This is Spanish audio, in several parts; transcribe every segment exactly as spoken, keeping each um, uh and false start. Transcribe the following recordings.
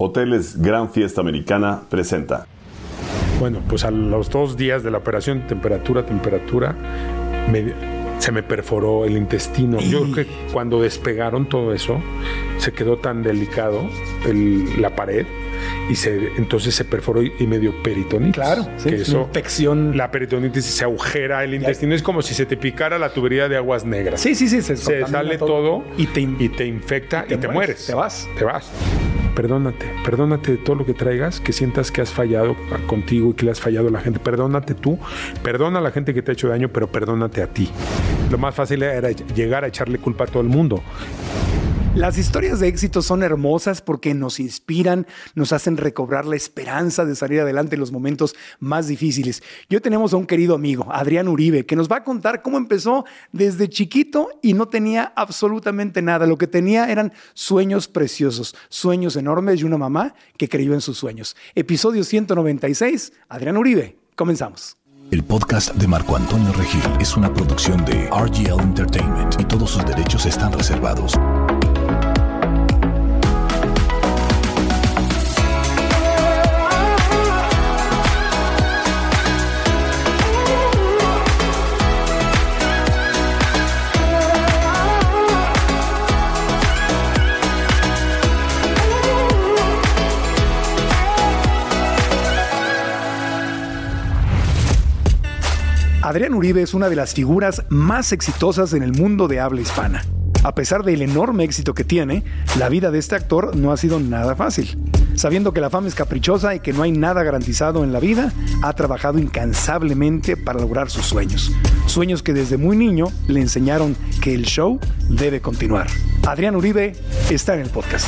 Hoteles Gran Fiesta Americana presenta. Bueno, pues a los dos días de la operación, temperatura, temperatura, me, se me perforó el intestino. Yo creo que cuando despegaron todo eso, se quedó tan delicado el, la pared y se, entonces se perforó y, y me dio peritonitis. Claro, sí, que eso, infección. La peritonitis se agujera el intestino, ya. Es como si se te picara la tubería de aguas negras. Sí, sí, sí. Se, se sale todo, todo y, te, y te infecta y te, y te mueres. Te vas. Te vas. Perdónate, perdónate de todo lo que traigas, que sientas que has fallado contigo y que le has fallado a la gente. Perdónate tú, perdona a la gente que te ha hecho daño, pero perdónate a ti. Lo más fácil era llegar a echarle culpa a todo el mundo. Las historias de éxito son hermosas porque nos inspiran, nos hacen recobrar la esperanza de salir adelante en los momentos más difíciles. Y hoy tenemos a un querido amigo, Adrián Uribe, que nos va a contar cómo empezó desde chiquito y no tenía absolutamente nada. Lo que tenía eran sueños preciosos, sueños enormes y una mamá que creyó en sus sueños. Episodio ciento noventa y seis, Adrián Uribe. Comenzamos. El podcast de Marco Antonio Regil es una producción de R G L Entertainment y todos sus derechos están reservados. Adrián Uribe es una de las figuras más exitosas en el mundo de habla hispana. A pesar del enorme éxito que tiene, la vida de este actor no ha sido nada fácil. Sabiendo que la fama es caprichosa y que no hay nada garantizado en la vida, ha trabajado incansablemente para lograr sus sueños. Sueños que desde muy niño le enseñaron que el show debe continuar. Adrián Uribe está en el podcast.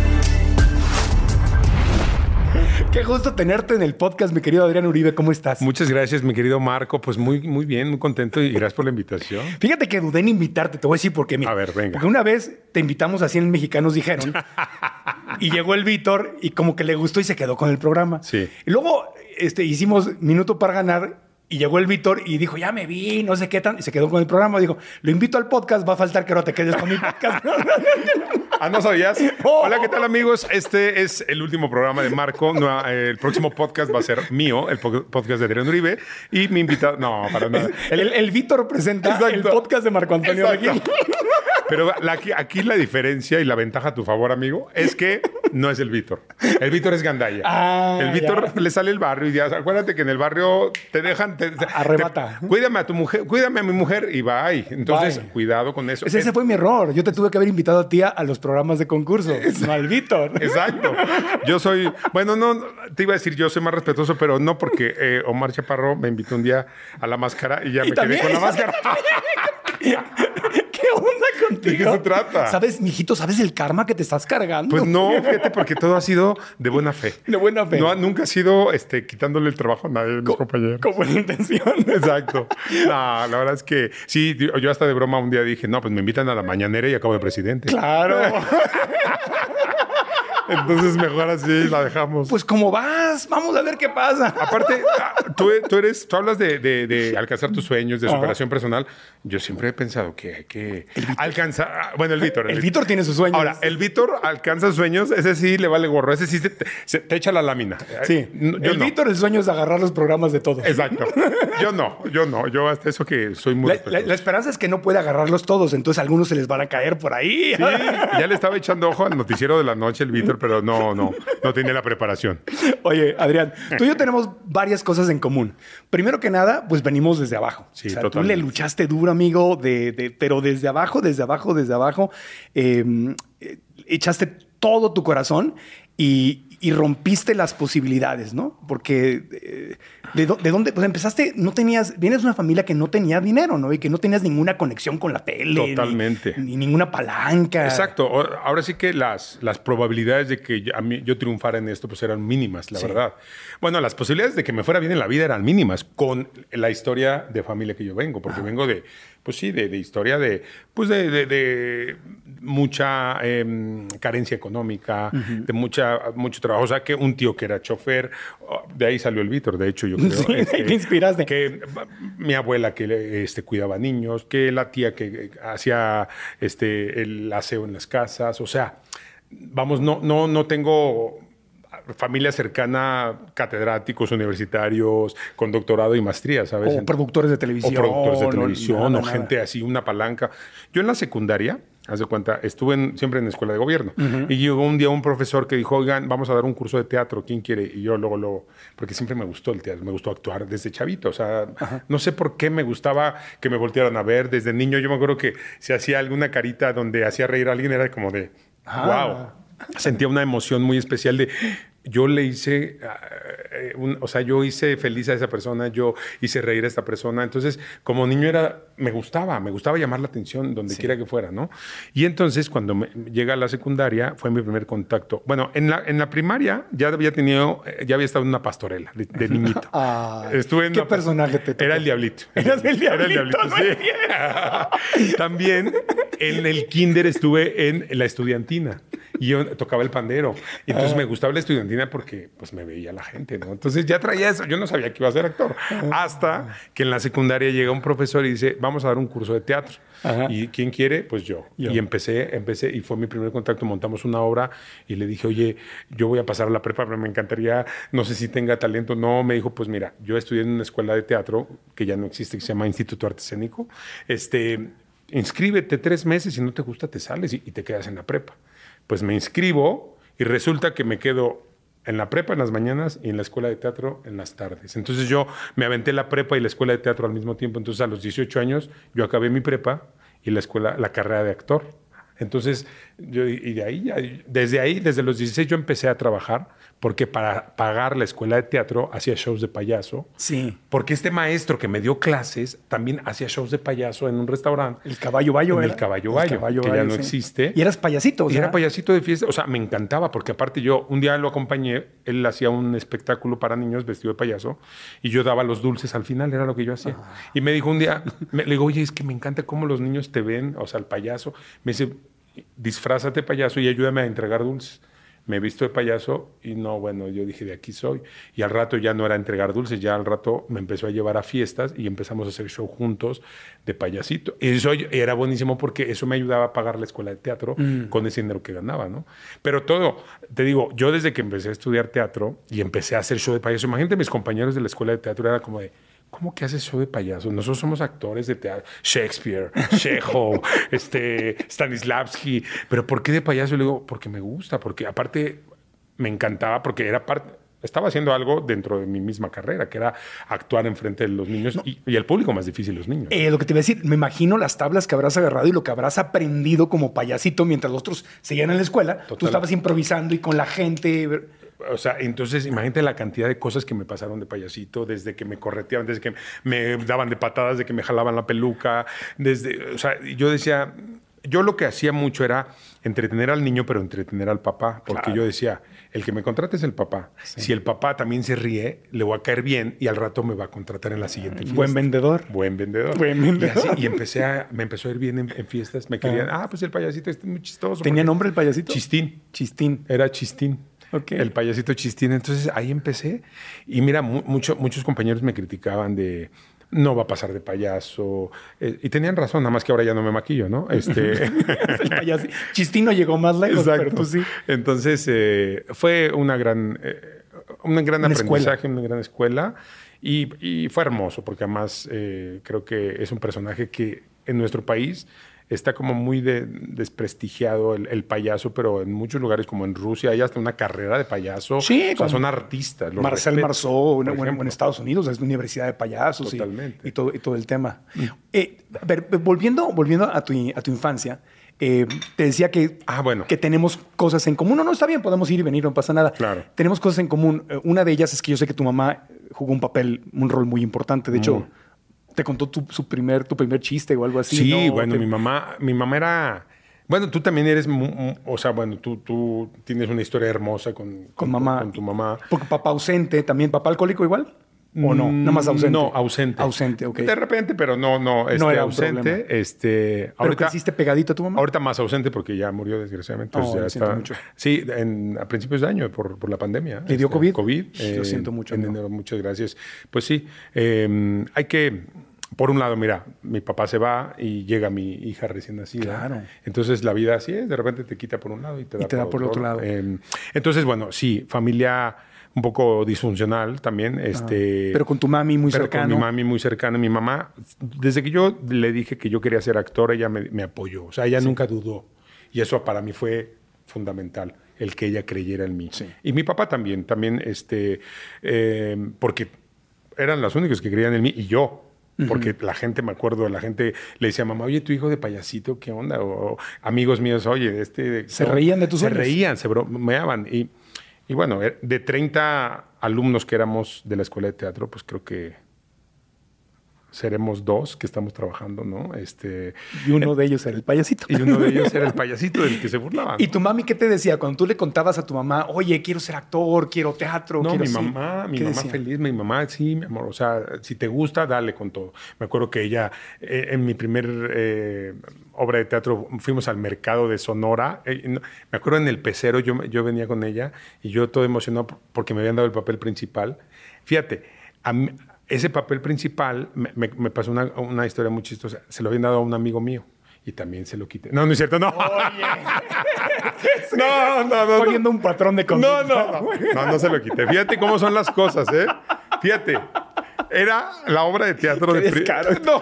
Qué gusto tenerte en el podcast, mi querido Adrián Uribe. ¿Cómo estás? Muchas gracias, mi querido Marco. Pues muy, muy bien, muy contento y gracias por la invitación. Fíjate que dudé en invitarte. Te voy a decir por qué. Mira, a ver, venga. Porque una vez te invitamos así en Mexicanos Dijeron y llegó el Víctor y como que le gustó y se quedó con el programa. Sí. Y luego este, hicimos Minuto para Ganar y llegó el Víctor y dijo, ya me vi, no sé qué tan... Y se quedó con el programa. Dijo, lo invito al podcast, va a faltar que ahora te quedes con mi podcast. Ah, ¿no sabías? Oh. Hola, ¿qué tal, amigos? Este es el último programa de Marco. No, el próximo podcast va a ser mío, el podcast de Adrián Uribe. Y mi invitado... No, para nada. El, el, el Víctor presenta Exacto. el podcast de Marco Antonio Regil. Pero la, aquí, aquí la diferencia y la ventaja a tu favor, amigo, es que no es el Víctor. El Víctor es Gandaya. Ah, el Víctor le sale el barrio y ya... Acuérdate que en el barrio te dejan... Te, Arrebata. Te, cuídame a tu mujer, cuídame a mi mujer y bye. Entonces, bye. Cuidado con eso. Ese, ese fue mi error. Yo te tuve que haber invitado a ti a los programas de concurso, no al Víctor. Exacto. Yo soy... Bueno, no, te iba a decir, yo soy más respetuoso, pero no porque eh, Omar Chaparro me invitó un día a la máscara y ya ¿Y me también? quedé con la máscara. ¿Qué onda contigo? ¿De qué se trata? ¿Sabes, mijito, sabes el karma que te estás cargando? Pues no, fíjate, porque todo ha sido de buena fe. De buena fe. No, nunca ha sido este, quitándole el trabajo a nadie de mis Co compañeros. Con buena intención. Exacto. No, la verdad es que sí, yo hasta de broma un día dije, no, pues me invitan a la mañanera y acabo de presidente. Claro. Entonces mejor así la dejamos. Pues como vas, vamos a ver qué pasa. Aparte, tú, tú eres, tú hablas de, de, de alcanzar tus sueños, de superación uh-huh. personal. Yo siempre he pensado que hay que alcanzar. Bueno, el Víctor. El, el Víctor tiene sus sueños. Ahora, el Víctor alcanza sueños, ese sí le vale gorro, ese sí se te, se te echa la lámina. Sí. Yo el no. Víctor, el sueño es agarrar los programas de todos. Exacto. Yo no, yo no. Yo hasta eso que soy muy. La, la, la esperanza es que no puede agarrarlos todos, entonces algunos se les van a caer por ahí. Sí, ya le estaba echando ojo al noticiero de la noche el Víctor, pero no, no. No tenía la preparación. Oye, Adrián, tú y yo tenemos varias cosas en común. Primero que nada, pues venimos desde abajo. Sí, o sea, totalmente. Tú le luchaste duro, amigo, de, de, pero desde abajo, desde abajo, desde abajo. Eh, echaste todo tu corazón y, y rompiste las posibilidades, ¿no? Porque eh, de, de dónde, pues empezaste, no tenías, vienes de una familia que no tenía dinero, ¿no? Y que no tenías ninguna conexión con la tele. Totalmente. Ni, ni ninguna palanca. Exacto. Ahora sí que las, las probabilidades de que yo, a mí, yo triunfara en esto pues eran mínimas, la sí. verdad. Bueno, las posibilidades de que me fuera bien en la vida eran mínimas con la historia de familia que yo vengo, porque ah. vengo de, pues sí, de, de historia de, pues de, de, de mucha eh, carencia económica, uh-huh. de mucha, mucho trabajo. O sea, que un tío que era chofer, de ahí salió el Víctor, de hecho, yo creo. Sí, este, te inspiraste. Que mi abuela que este, cuidaba niños, que la tía que hacía este, el aseo en las casas. O sea, vamos, no, no, no tengo familia cercana, catedráticos universitarios, con doctorado y maestría, ¿sabes? O productores de televisión. O productores de televisión, nada, o nada. gente así, una palanca. Yo en la secundaria, haz de cuenta, estuve en, siempre en la escuela de gobierno. Uh-huh. Y llegó un día un profesor que dijo, oigan, vamos a dar un curso de teatro, ¿quién quiere? Y yo luego, luego, porque siempre me gustó el teatro, me gustó actuar desde chavito. O sea, uh-huh. no sé por qué me gustaba que me voltearan a ver. Desde niño yo me acuerdo que si hacía alguna carita donde hacía reír a alguien era como de, ah. wow. Sentía una emoción muy especial de... Yo le hice, uh, un, o sea, yo hice feliz a esa persona, yo hice reír a esta persona. Entonces, como niño era, me gustaba, me gustaba llamar la atención donde sí. quiera que fuera, ¿no? Y entonces, cuando me, llega a la secundaria, fue mi primer contacto. Bueno, en la, en la primaria ya había tenido, ya había estado en una pastorela de, de niñito. Ah, Estuve en ¿qué una, personaje te tocó? Era el diablito. ¿Eras el diablito? Era el diablito, no sí. También en el kinder estuve en la estudiantina. Y yo tocaba el pandero. Y entonces uh-huh. me gustaba la estudiantina porque pues me veía la gente, ¿no? Entonces ya traía eso. Yo no sabía que iba a ser actor. Uh-huh. Hasta que en la secundaria llega un profesor y dice, vamos a dar un curso de teatro. Uh-huh. ¿Y quién quiere? Pues yo. yo. Y empecé, empecé, y fue mi primer contacto. Montamos una obra y le dije, oye, yo voy a pasar a la prepa, pero me encantaría, no sé si tenga talento. No, me dijo, pues mira, yo estudié en una escuela de teatro que ya no existe, que se llama Instituto Arte Escénico. Este, inscríbete tres meses, si no te gusta te sales y, y te quedas en la prepa. Pues me inscribo y resulta que me quedo en la prepa en las mañanas y en la escuela de teatro en las tardes. Entonces yo me aventé la prepa y la escuela de teatro al mismo tiempo. Entonces a los dieciocho años yo acabé mi prepa y la escuela, la carrera de actor. Entonces, yo, y de ahí, ya, desde ahí, desde los dieciséis yo empecé a trabajar porque para pagar la escuela de teatro hacía shows de payaso. Sí. Porque este maestro que me dio clases también hacía shows de payaso en un restaurante. El Caballo Bayo. En el Caballo Bayo, que Bayo, ya no sí. existe. Y eras payasito. O sea. Y era payasito de fiesta. O sea, me encantaba porque aparte yo un día lo acompañé, él hacía un espectáculo para niños vestido de payaso y yo daba los dulces al final, era lo que yo hacía. Ah. Y me dijo un día, me, le digo, oye, es que me encanta cómo los niños te ven, o sea, el payaso. Me dice, disfrázate payaso y ayúdame a entregar dulces. Me he visto de payaso y no, bueno, yo dije, de aquí soy. Y al rato ya no era entregar dulces, ya al rato me empezó a llevar a fiestas y empezamos a hacer show juntos de payasito. Y eso era buenísimo porque eso me ayudaba a pagar la escuela de teatro mm. con ese dinero que ganaba, ¿no? Pero todo, te digo, yo desde que empecé a estudiar teatro y empecé a hacer show de payaso, imagínate mis compañeros de la escuela de teatro, era como de, ¿cómo que haces show de payaso? Nosotros somos actores de teatro. Shakespeare, Chekhov, este, Stanislavski. ¿Pero por qué de payaso? Y le digo, porque me gusta, porque aparte me encantaba, porque era parte... Estaba haciendo algo dentro de mi misma carrera, que era actuar enfrente de los niños no. y, y el público más difícil, los niños. Eh, lo que te iba a decir, me imagino las tablas que habrás agarrado y lo que habrás aprendido como payasito mientras los otros seguían en la escuela. Total. Tú estabas improvisando y con la gente... O sea, entonces imagínate la cantidad de cosas que me pasaron de payasito, desde que me correteaban, desde que me daban de patadas, desde que me jalaban la peluca, desde, o sea, yo decía, yo lo que hacía mucho era entretener al niño, pero entretener al papá, porque claro. yo decía, el que me contrate es el papá. Sí. Si el papá también se ríe, le voy a caer bien y al rato me va a contratar en la siguiente fiesta. Buen vendedor. Buen vendedor. Buen vendedor. Y, así, y empecé a, me empezó a ir bien en, en fiestas. Me querían, ah. ah, pues el payasito este es muy chistoso. ¿Tenía porque... nombre el payasito? Chistín. Chistín. Era Chistín. Okay. El payasito Chistín. Entonces ahí empecé. Y mira, mu mucho, muchos compañeros me criticaban de... No va a pasar de payaso. Eh, y tenían razón, nada más que ahora ya no me maquillo, ¿no? Este... el payaso. Chistín no llegó más lejos, exacto. Pero tú sí. Entonces, eh, fue una gran, eh, un gran una aprendizaje, escuela. una gran escuela. Y, y fue hermoso, porque además eh, creo que es un personaje que en nuestro país está como muy de, desprestigiado el, el payaso, pero en muchos lugares, como en Rusia, hay hasta una carrera de payaso. Sí, o sea, son artistas. Marcel Marceau, en, en Estados Unidos, es la Universidad de Payasos. Totalmente. Y, y, todo, y todo el tema. Mm. Eh, a ver, volviendo, volviendo a, tu, a tu infancia, eh, te decía que, ah, bueno. que tenemos cosas en común. No, no, está bien, podemos ir y venir, no pasa nada. Claro. Tenemos cosas en común. Una de ellas es que yo sé que tu mamá jugó un papel, un rol muy importante. De hecho... Mm. ¿Te contó tu, su primer, tu primer chiste o algo así? Sí, ¿no? bueno, ¿Te... mi mamá, mi mamá era... Bueno, tú también eres... O sea, bueno, tú, tú tienes una historia hermosa con, con, con, mamá. Tu, con tu mamá. Porque papá ausente también. ¿Papá alcohólico igual? ¿O no? Nada más ausente. No, ausente. Ausente, ok. De repente, pero no, no. Este, no era ausente. Este, ¿Pero ahorita, creciste pegadito a tu mamá? Ahorita más ausente porque ya murió desgraciadamente. Oh, ya lo está, mucho. Sí, en, a principios de año por, por la pandemia. ¿Le dio este, COVID? COVID. Eh, lo siento mucho. En enero, muchas gracias. Pues sí, eh, hay que... por un lado, mira, mi papá se va y llega mi hija recién nacida. Claro. Entonces la vida así es, de repente te quita por un lado y te da, y te por, da por el otro lado. Eh, entonces, bueno, sí, familia un poco disfuncional también. Este, pero con tu mami muy pero cercano. Con mi mami muy cercana. Mi mamá, desde que yo le dije que yo quería ser actor, ella me, me apoyó. O sea, ella sí. nunca dudó. Y eso para mí fue fundamental, el que ella creyera en mí. Sí. Y mi papá también, también, este, eh, porque eran los únicos que creían en mí y yo. Porque uh-huh. la gente, me acuerdo, la gente le decía, mamá, oye, tu hijo de payasito, ¿qué onda? O, o amigos míos, oye, este... Se no, reían de tus Se sueños. reían, se bromeaban. Y, y bueno, de treinta alumnos que éramos de la escuela de teatro, pues creo que seremos dos que estamos trabajando, ¿no? Este, y uno eh, de ellos era el payasito. Y uno de ellos era el payasito del que se burlaban. ¿Y tu mami qué te decía? Cuando tú le contabas a tu mamá, oye, quiero ser actor, quiero teatro, no, quiero mi ser... mamá, mi mamá decía? Feliz, mi mamá, sí, mi amor, o sea, si te gusta, dale con todo. Me acuerdo que ella, eh, en mi primer eh, obra de teatro, fuimos al mercado de Sonora. Eh, no, me acuerdo en el pecero, yo, yo venía con ella y yo todo emocionado porque me habían dado el papel principal. Fíjate, a mí, ese papel principal, me, me, me pasó una, una historia muy chistosa. Se lo habían dado a un amigo mío y también se lo quité. No, no es cierto, no. Oye. no, no, no. Estoy viendo un patrón de conducta. No, no, no. No, no se lo quité. Fíjate cómo son las cosas, ¿eh? Fíjate. Era la obra de teatro Qué de... descaro. No.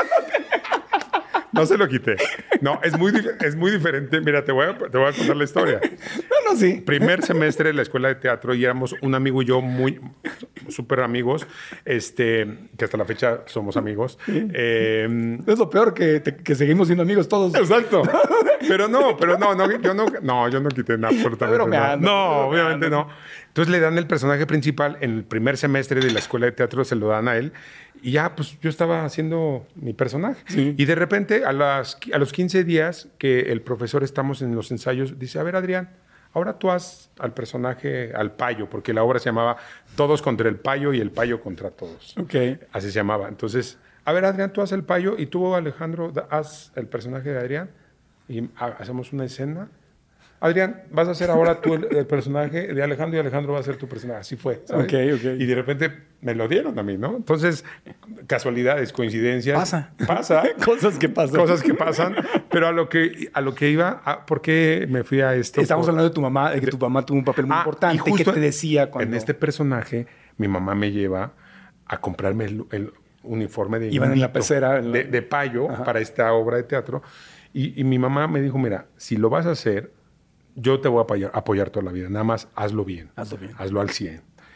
No se lo quité. No, es muy, es muy diferente. Mira, te voy, a, te voy a contar la historia. No, no, sí. Primer semestre de la escuela de teatro y éramos un amigo y yo muy súper amigos, este, que hasta la fecha somos amigos. Sí. Eh, es lo peor, que, te, que seguimos siendo amigos todos. Exacto. Pero no, pero no, no, yo no, no, yo no quité nada. Absolutamente no. No, obviamente no. Entonces le dan el personaje principal en el primer semestre de la escuela de teatro, se lo dan a él. Y ya, pues yo estaba haciendo mi personaje. Sí. Y de repente, a, las, a los quince días que el profesor estamos en los ensayos, dice, a ver, Adrián, ahora tú haz al personaje, al payo, porque la obra se llamaba Todos contra el payo y el payo contra todos. Okay. Así se llamaba. Entonces, a ver, Adrián, tú haz el payo y tú, Alejandro, haz el personaje de Adrián y hacemos una escena. Adrián, vas a ser ahora tú el, el personaje de Alejandro y Alejandro va a ser tu personaje. Así fue, ¿sabes? Okay, okay. Y de repente me lo dieron a mí, ¿no? Entonces, casualidades, coincidencias. Pasa. Pasa. Cosas que pasan. Cosas que pasan. Pero a lo que, a lo que iba, a, ¿por qué me fui a esto? Estamos por... hablando de tu mamá, de que tu mamá tuvo un papel muy ah, importante. ¿Qué te decía cuando...? En este personaje, mi mamá me lleva a comprarme el, el uniforme de... Iban en la pecera. En la... De, de payo. Ajá. Para esta obra de teatro. Y, y mi mamá me dijo, mira, si lo vas a hacer... yo te voy a apoyar, apoyar toda la vida. Nada más hazlo bien. Hazlo bien. Hazlo al cien.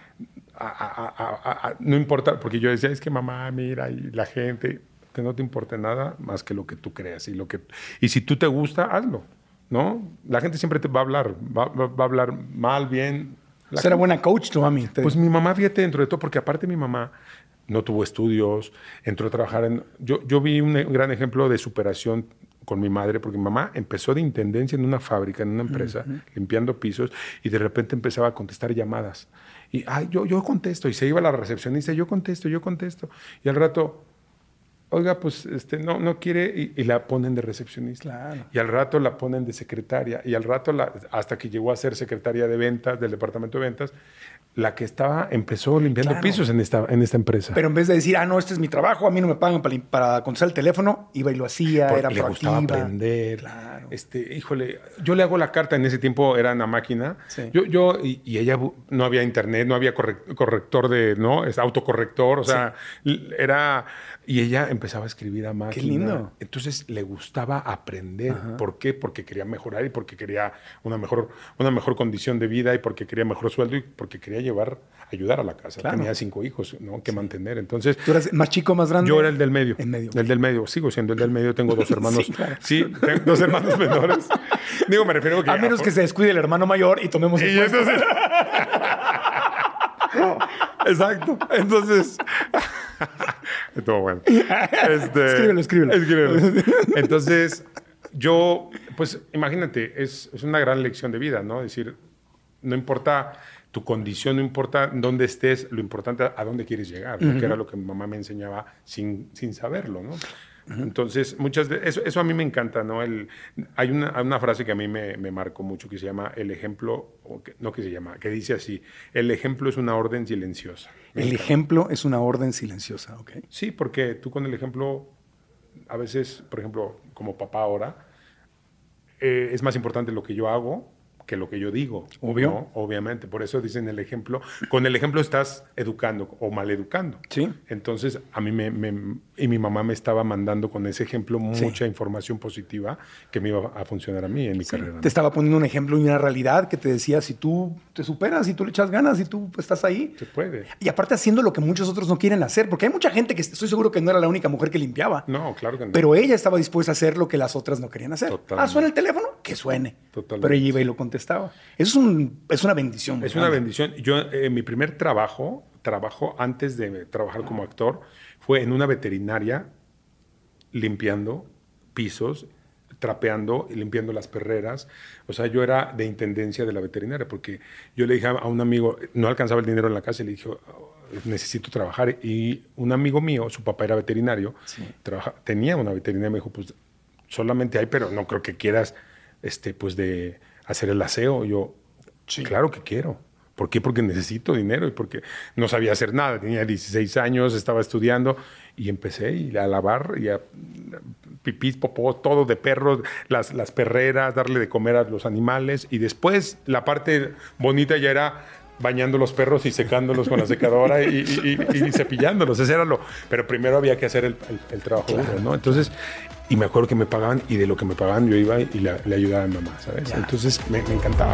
A, a, a, a, no importa, porque yo decía, es que mamá, mira, y la gente, que no te importe nada más que lo que tú creas. Y, lo que, y si tú te gusta, hazlo, ¿no? La gente siempre te va a hablar, va, va, va a hablar mal, bien. La Será gente, buena coach tu mami. Te... Pues mi mamá, fíjate, dentro de todo, porque aparte mi mamá no tuvo estudios, entró a trabajar en... Yo, yo vi un, un gran ejemplo de superación con mi madre, porque mi mamá empezó de intendencia en una fábrica, en una empresa, uh-huh. limpiando pisos, y de repente empezaba a contestar llamadas. Y, ay, yo, yo contesto, y se iba a la recepcionista, yo contesto, yo contesto. Y al rato, oiga, pues, este, no, no quiere, y, y la ponen de recepcionista. Claro. Y al rato la ponen de secretaria, y al rato, la, hasta que llegó a ser secretaria de ventas, del departamento de ventas, la que estaba, empezó limpiando claro. pisos en esta, en esta empresa. Pero en vez de decir, ah, no, este es mi trabajo, a mí no me pagan para, para contestar el teléfono, iba y lo hacía, porque era le proactiva. Gustaba aprender. Claro. Este, híjole, yo le hago la carta, en ese tiempo era una máquina. Sí. Yo, yo y, y ella, no había internet, no había correct, corrector de, ¿no? Es autocorrector, o sea, sí. era... Y ella empezaba a escribir a máquina. Qué lindo. Entonces le gustaba aprender. Ajá. ¿Por qué? Porque quería mejorar y porque quería una mejor, una mejor condición de vida y porque quería mejor sueldo y porque quería llevar, ayudar a la casa. Claro. Tenía cinco hijos, ¿no? Que sí. mantener. Entonces, ¿tú eras más chico, más grande? Yo era el del medio. En medio. El del medio. Sigo siendo el del medio. Tengo dos hermanos. sí, claro. sí, tengo dos hermanos menores. Digo, me refiero a que... A menos que se descuide el hermano mayor y tomemos el y entonces... Exacto. Entonces... Estuvo bueno. Este, escríbelo, escríbelo. escríbelo. Entonces, yo, pues imagínate, es, es una gran lección de vida, ¿no? Es decir, no importa tu condición, no importa dónde estés, lo importante a dónde quieres llegar, ¿no? Uh-huh. Que era lo que mi mamá me enseñaba sin, sin saberlo, ¿no? Uh-huh. Entonces, muchas veces, eso, eso a mí me encanta, ¿no? El, hay una, una frase que a mí me, me marcó mucho que se llama el ejemplo, o que, no que se llama, que dice así, el ejemplo es una orden silenciosa. Me el encanta. ejemplo es una orden silenciosa, ¿ok? Sí, porque tú con el ejemplo, a veces, por ejemplo, como papá ahora, eh, es más importante lo que yo hago que lo que yo digo. Obvio. ¿No? Obviamente. Por eso dicen el ejemplo. Con el ejemplo estás educando o maleducando. Sí. Entonces, a mí me, me... Y mi mamá me estaba mandando con ese ejemplo mucha Sí. información positiva que me iba a funcionar a mí en mi Sí. carrera. ¿no? Te estaba poniendo un ejemplo y una realidad que te decía, si tú te superas, si tú le echas ganas, si tú estás ahí. Se puede. Y aparte haciendo lo que muchos otros no quieren hacer, porque hay mucha gente que estoy seguro que no era la única mujer que limpiaba. No, claro que no. Pero ella estaba dispuesta a hacer lo que las otras no querían hacer. Totalmente. Ah, ¿suena el teléfono? Que suene. Totalmente. Pero ella iba y lo contestaba. Eso es, un, es una bendición. Es una bendición. Yo, eh, mi primer trabajo, trabajo antes de trabajar como actor, fue en una veterinaria limpiando pisos, trapeando y limpiando las perreras. O sea, yo era de intendencia de la veterinaria porque yo le dije a un amigo, no alcanzaba el dinero en la casa y le dije, oh, necesito trabajar. Y un amigo mío, su papá era veterinario, Sí. trabaja, tenía una veterinaria, me dijo, pues solamente hay, pero no creo que quieras este, pues de hacer el aseo. Yo, sí, claro que quiero. ¿Por qué? Porque necesito dinero y porque no sabía hacer nada. Tenía dieciséis años, estaba estudiando y empecé y a lavar y a pipí, popó, todo de perros, las, las perreras, darle de comer a los animales. Y después la parte bonita ya era bañando los perros y secándolos con la secadora y, y, y, y cepillándolos. Ese era lo... Pero primero había que hacer el, el, el trabajo, claro, ¿no? Entonces... Y me acuerdo que me pagaban y de lo que me pagaban yo iba y le, le ayudaba a mi mamá, ¿sabes? Ya. Entonces me, me encantaba.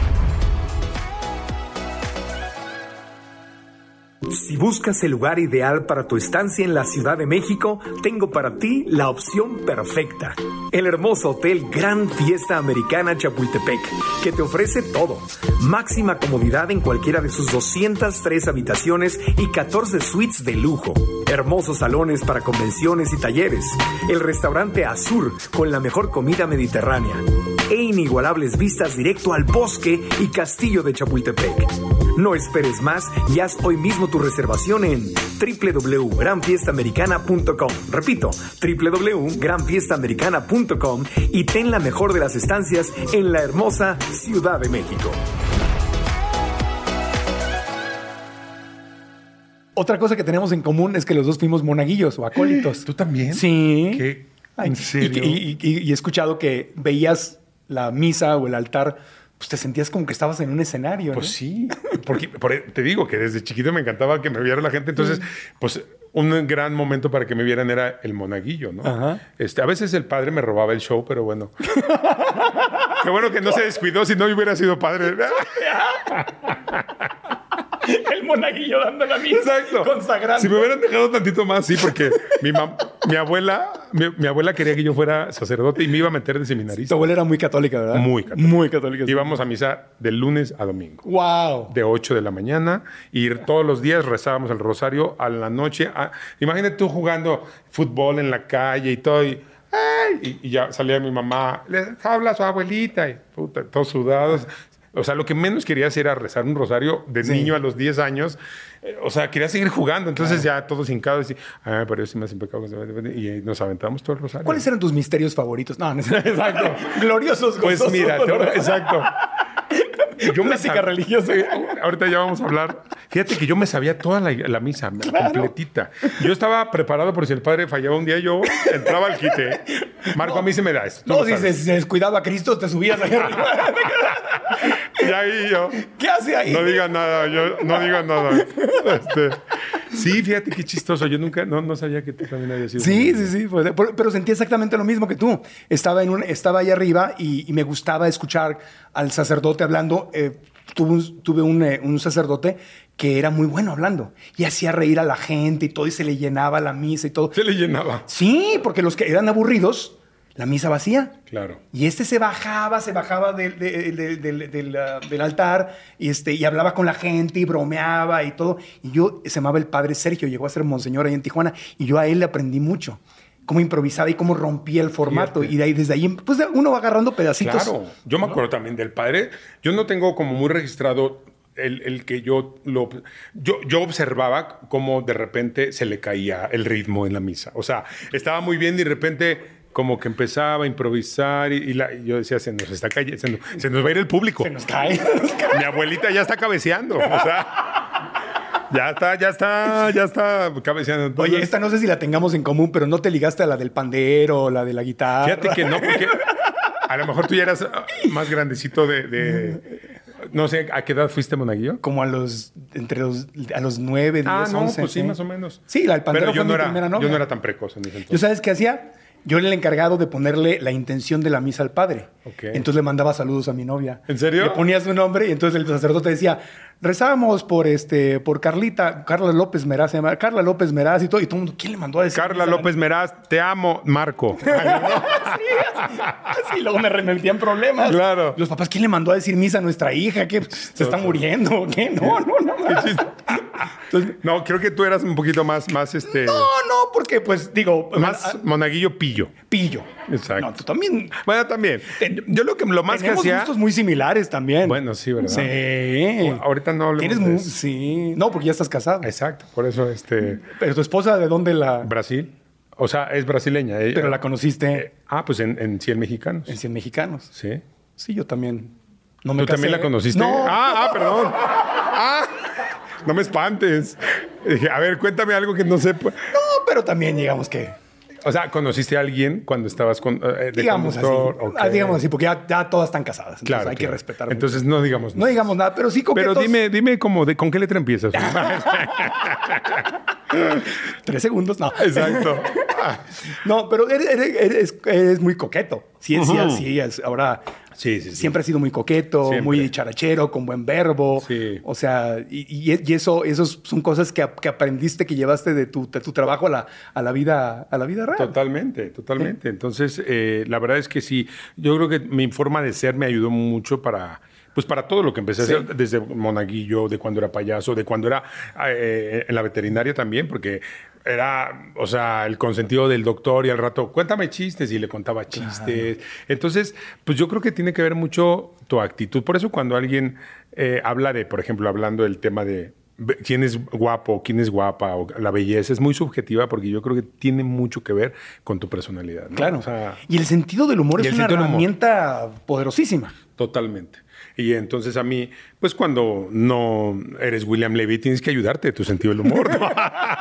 Si buscas el lugar ideal para tu estancia en la Ciudad de México, tengo para ti la opción perfecta. El hermoso hotel Gran Fiesta Americana Chapultepec, que te ofrece todo. Máxima comodidad en cualquiera de sus doscientas tres habitaciones y catorce suites de lujo. Hermosos salones para convenciones y talleres. El restaurante Azur, con la mejor comida mediterránea. E inigualables vistas directo al bosque y castillo de Chapultepec. No esperes más y haz hoy mismo tu reservación en doble u doble u doble u punto gran fiesta americana punto com. Repito, doble u doble u doble u punto gran fiesta americana punto com y ten la mejor de las estancias en la hermosa Ciudad de México. Otra cosa que tenemos en común es que los dos fuimos monaguillos o acólitos. ¿Tú también? Sí. ¿Qué? Ay, ¿En serio? Y, y, y, y he escuchado que veías la misa o el altar, pues te sentías como que estabas en un escenario, Pues ¿no? sí, porque por, te digo que desde chiquito me encantaba que me viera la gente, entonces, pues un gran momento para que me vieran era el monaguillo, ¿no? Ajá. Este, a veces el padre me robaba el show, pero bueno. Qué bueno que no se descuidó, si no hubiera sido padre. El monaguillo dando la misa. Exacto. Consagrando. Si me hubieran dejado tantito más, sí, porque mi, mam, mi abuela mi, mi abuela quería que yo fuera sacerdote y me iba a meter de seminarista. Tu abuela era muy católica, ¿verdad? Muy católica. Muy católica. Sí. Íbamos a misa de lunes a domingo. ¡Wow! De ocho de la mañana y todos los días rezábamos el rosario a la noche. A, imagínate tú jugando fútbol en la calle y todo. Y, ¡ay! y, y ya salía mi mamá, les habla a su abuelita, y puta, todos sudados. O sea, lo que menos quería hacer era rezar un rosario de sí. niño a los diez años. O sea, quería seguir jugando. Entonces claro. ya todos hincados y, ah, pero yo sí me hacen pecados. Y nos aventamos todo el rosario. ¿Cuáles eran tus misterios favoritos? No, no es exacto. Gloriosos, Pues gozosos, mira, te, exacto. Yo Clásica me religiosa. Ahorita ya vamos a hablar. Fíjate que yo me sabía toda la, la misa, claro. completita. Yo estaba preparado por si el padre fallaba un día, yo entraba al quite. Marco, no, a mí se me da eso. No, si se, se descuidaba a Cristo, te subías ahí arriba. Y ahí yo... ¿Qué hace ahí? No digan nada, yo no digan nada. Este, sí, fíjate qué chistoso. Yo nunca, no, no sabía que tú también habías sido. Sí, sí, sí. Pues, pero, pero sentí exactamente lo mismo que tú. Estaba, en un, estaba ahí arriba y, y me gustaba escuchar al sacerdote hablando. Eh, tuve un, tuve un, eh, un sacerdote que era muy bueno hablando y hacía reír a la gente y todo, y se le llenaba la misa y todo. ¿Se le llenaba? Sí, porque los que eran aburridos, la misa vacía. Claro. Y este se bajaba, se bajaba del, del, del, del, del, uh, del altar y, este, y hablaba con la gente y bromeaba y todo. Y yo, se llamaba el padre Sergio, llegó a ser monseñor ahí en Tijuana, y yo a él le aprendí mucho. Cómo improvisaba y cómo rompía el formato. Fíjate. Y de ahí, desde ahí, pues uno va agarrando pedacitos. Claro. Yo me acuerdo también del padre. Yo no tengo como muy registrado el, el que yo, lo, yo yo observaba cómo de repente se le caía el ritmo en la misa. O sea, estaba muy bien y de repente como que empezaba a improvisar y, y, la, y yo decía, se nos está cayendo, se nos, se nos va a ir el público. Se nos cae. Se nos cae. Mi abuelita ya está cabeceando. O sea, ya está, ya está, ya está cabeceando. Entonces, Oye, esta no sé si la tengamos en común, pero no te ligaste a la del pandero o la de la guitarra. fíjate que no, porque a lo mejor tú ya eras más grandecito de... de no sé, ¿a qué edad fuiste monaguillo? Como a los, entre los, a los nueve, diez, Ah, no, once. pues sí, más o menos. Sí, la del pandero Pero yo fue no mi era, primera novia. yo no era tan precoz en ese ¿Yo entonces. sabes qué hacía? Yo era el encargado de ponerle la intención de la misa al padre. Ok. Entonces le mandaba saludos a mi novia. ¿En serio? Le ponía su nombre y entonces el sacerdote decía, rezábamos por este, por Carlita, Carla López Meraz, se llama Carla López Meraz y todo. Y todo el mundo, ¿quién le mandó a decir? Carla misa? López Meraz, te amo, Marco. Sí, así, así, luego me remetían problemas. Claro. Los papás, ¿quién le mandó a decir misa a nuestra hija? ¿Qué? ¿Se está muriendo? ¿Qué? No, no, no. no. Entonces, No, creo que tú eras un poquito más, más este... no, no, porque pues digo... Más a- monaguillo pillo. pillo. Exacto. No, tú también... Bueno, también. Yo lo que lo más que Tenemos hacía... gustos muy similares también. Bueno, sí, ¿verdad? Sí. Ahorita no hablemos Tienes de mu- eso. Sí. No, porque ya estás casado. Exacto, por eso este... Pero tu esposa, ¿de dónde la...? Brasil. O sea, es brasileña. Ella- Pero la conociste Ah, pues en, en cien mexicanos. en cien mexicanos. Sí. Sí, yo también. No me ¿Tú también casé. la conociste? No. Ah, ah, perdón. Ah, no me espantes. Dije, a ver, cuéntame algo que no sepa. No, pero también digamos que... O sea, ¿conociste a alguien cuando estabas con, eh, de Digamos así. conductor? Ok. Ah, digamos así, porque ya, ya todas están casadas. Entonces Claro, hay que claro. respetar. mucho. Entonces no digamos No nada. digamos nada, pero sí coquetos. Pero dime, dime como de, ¿con qué letra empiezas? Tres segundos, no. Exacto. No, pero eres, eres- eres- eres muy coqueto. Sí, sí, Ujú. sí. es- ahora, Sí, sí, sí. siempre has sido muy coqueto, Siempre. muy dicharachero, con buen verbo. Sí. O sea, y, y- y eso, esos son cosas que, que aprendiste, que llevaste de tu, de tu trabajo a la, a la vida, a la vida real. Totalmente, totalmente. Entonces, eh, la verdad es que sí, yo creo que mi forma de ser me ayudó mucho para, pues para todo lo que empecé Sí. a hacer, desde monaguillo, de cuando era payaso, de cuando era eh, en la veterinaria también, porque era, o sea, el consentido del doctor y al rato, cuéntame chistes, y le contaba chistes. Entonces, pues yo creo que tiene que ver mucho tu actitud. Por eso cuando alguien eh, habla de, por ejemplo, hablando del tema de ve- quién es guapo, quién es guapa, o la belleza, es muy subjetiva porque yo creo que tiene mucho que ver con tu personalidad, ¿no? Claro. O sea, Y el sentido del humor Y es el una sentido del humor. herramienta poderosísima. totalmente. Y entonces a mí, pues cuando no eres William Levy, tienes que ayudarte de tu sentido del humor, ¿no?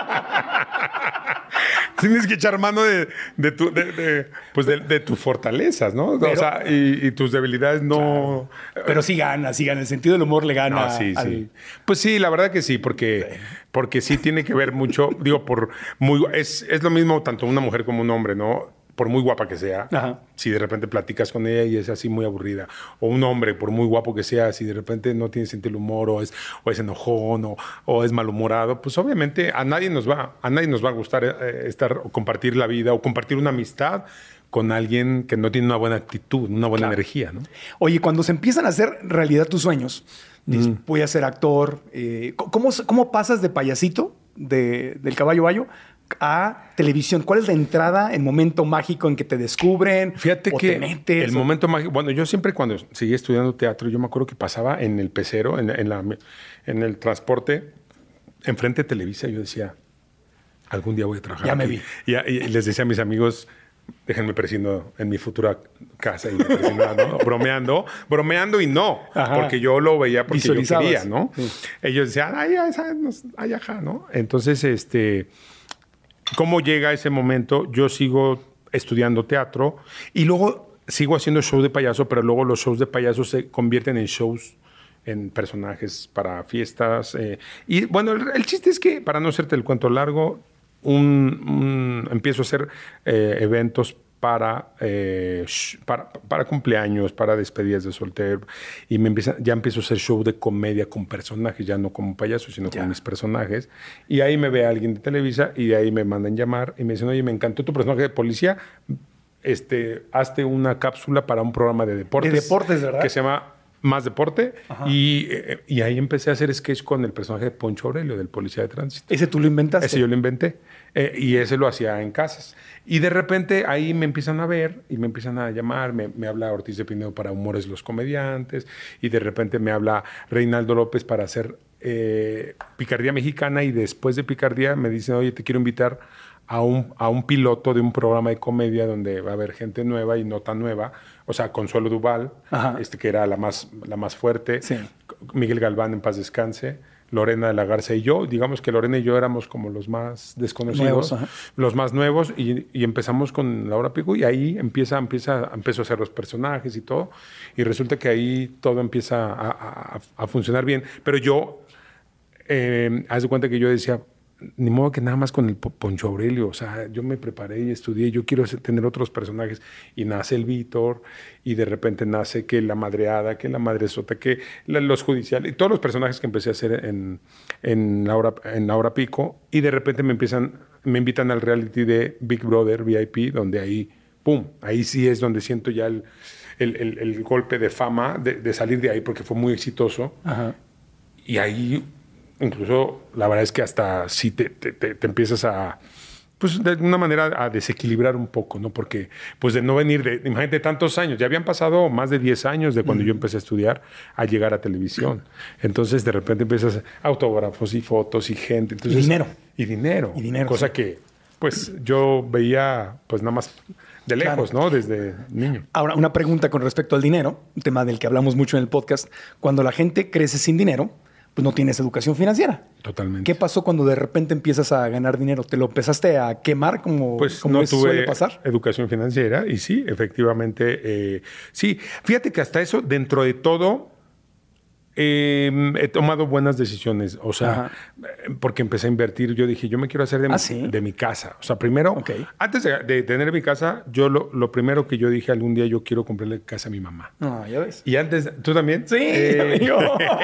Tienes que echar mano de, de, tu, de, de, pues de, de tus fortalezas, ¿no? Pero- o sea, y, y tus debilidades no... Pero sí gana, sí gana. El sentido del humor le gana. No, sí, al- sí. Pues sí, la verdad que sí, porque, porque sí tiene que ver mucho, digo, por muy es, es lo mismo tanto una mujer como un hombre, ¿no? Por muy guapa que sea, Ajá. si de repente platicas con ella y es así muy aburrida, o un hombre, por muy guapo que sea, si de repente no tiene sentido del humor, o es, o es enojón, o, o es malhumorado, pues obviamente a nadie nos va, a nadie nos va a gustar eh, estar o compartir la vida o compartir una amistad con alguien que no tiene una buena actitud, una buena energía, ¿no? Oye, cuando se empiezan a hacer realidad tus sueños, dices, voy a ser actor. eh, ¿cómo, ¿Cómo pasas de payasito, de, del caballo bayo, a televisión? ¿Cuál es la entrada, el momento mágico en que te descubren? Fíjate o que te metes, el o- momento mágico, bueno, yo siempre cuando seguía estudiando teatro, yo me acuerdo que pasaba en el pecero, en, en la, en el transporte, enfrente de Televisa, yo decía, algún día voy a trabajar Ya me aquí. vi. Y, y les decía a mis amigos, déjenme presiendo en mi futura casa y me presionaba, ¿no? bromeando, bromeando y no, Ajá. porque yo lo veía porque yo Visualizabas. quería, ¿no? Sí. Ellos decían, ay, ay, ay, ay, ajá, ¿no? Entonces, este... ¿Cómo llega ese momento? Yo sigo estudiando teatro y luego sigo haciendo shows de payaso, pero luego los shows de payaso se convierten en shows, en personajes para fiestas. eh, y bueno, el, el chiste es que, para no hacerte el cuento largo, un, un- empiezo a hacer eh, eventos para, eh, sh- para, para cumpleaños, para despedidas de soltero. Y me empieza, ya empiezo a hacer show de comedia con personajes, ya no como payaso, sino Ya. con mis personajes. Y ahí me ve alguien de Televisa y de ahí me mandan llamar y me dicen, oye, me encantó tu personaje de policía, este, hazte una cápsula para un programa de deportes. De deportes, ¿verdad? Que se llama más deporte. Y, eh, y ahí empecé a hacer sketch con el personaje de Poncho Aurelio, del policía de tránsito. ¿Ese tú lo inventaste? Ese yo lo inventé. Eh, y ese lo hacía en casas. Y de repente ahí me empiezan a ver y me empiezan a llamar. Me, me habla Ortiz de Pinedo para Humores los Comediantes. Y de repente me habla Reinaldo López para hacer eh, Picardía Mexicana. Y después de Picardía me dicen, oye, te quiero invitar a un, a un piloto de un programa de comedia donde va a haber gente nueva y no tan nueva. O sea, Consuelo Duval, este, que era la más, la más fuerte. Sí. Miguel Galván, en paz descanse. Lorena de la Garza y yo. Digamos que Lorena y yo éramos como los más desconocidos, nuevos, los más nuevos. Y, y empezamos con Laura Pico y ahí empieza, empieza, empezó a hacer los personajes y todo. Y resulta que ahí todo empieza a, a, a funcionar bien. Pero yo, eh, haz de cuenta que yo decía, ni modo que nada más con el Poncho Aurelio. O sea, yo me preparé y estudié. Yo quiero tener otros personajes. Y nace el Víctor. Y de repente nace que la madreada, que la madresota, que la, los judiciales. Y todos los personajes que empecé a hacer en, en, la hora, en la hora pico. Y de repente me empiezan, me invitan al reality de Big Brother V I P. Donde ahí, pum, ahí sí es donde siento ya el, el, el, el golpe de fama de, de salir de ahí. Porque fue muy exitoso. Ajá. Y ahí... Incluso, la verdad es que hasta sí te, te, te, te empiezas a, pues de una manera a desequilibrar un poco, ¿no? Porque, pues de no venir de, imagínate, tantos años, ya habían pasado más de diez años de cuando mm. yo empecé a estudiar a llegar a televisión. Entonces, de repente empiezas autógrafos y fotos y gente. Entonces, y dinero. Y dinero. Y dinero. Cosa sí. que, pues, yo veía, pues, nada más de lejos, claro. ¿no? Desde niño. Ahora, una pregunta con respecto al dinero, un tema del que hablamos mucho en el podcast. Cuando la gente crece sin dinero, pues no tienes educación financiera. Totalmente. ¿Qué pasó cuando de repente empiezas a ganar dinero? ¿Te lo empezaste a quemar como, pues como no eso tuve suele pasar? Educación financiera y sí, efectivamente, eh, sí. Fíjate que hasta eso, dentro de todo, eh, he tomado buenas decisiones. O sea, Ajá. porque empecé a invertir. Yo dije, yo me quiero hacer de, ¿Ah, mi, sí? de mi casa. O sea, primero, okay. antes de, de tener mi casa, yo lo, lo primero que yo dije algún día, yo quiero comprarle casa a mi mamá. Ah, ya ves. Y antes, ¿tú también? Sí, eh, amigo.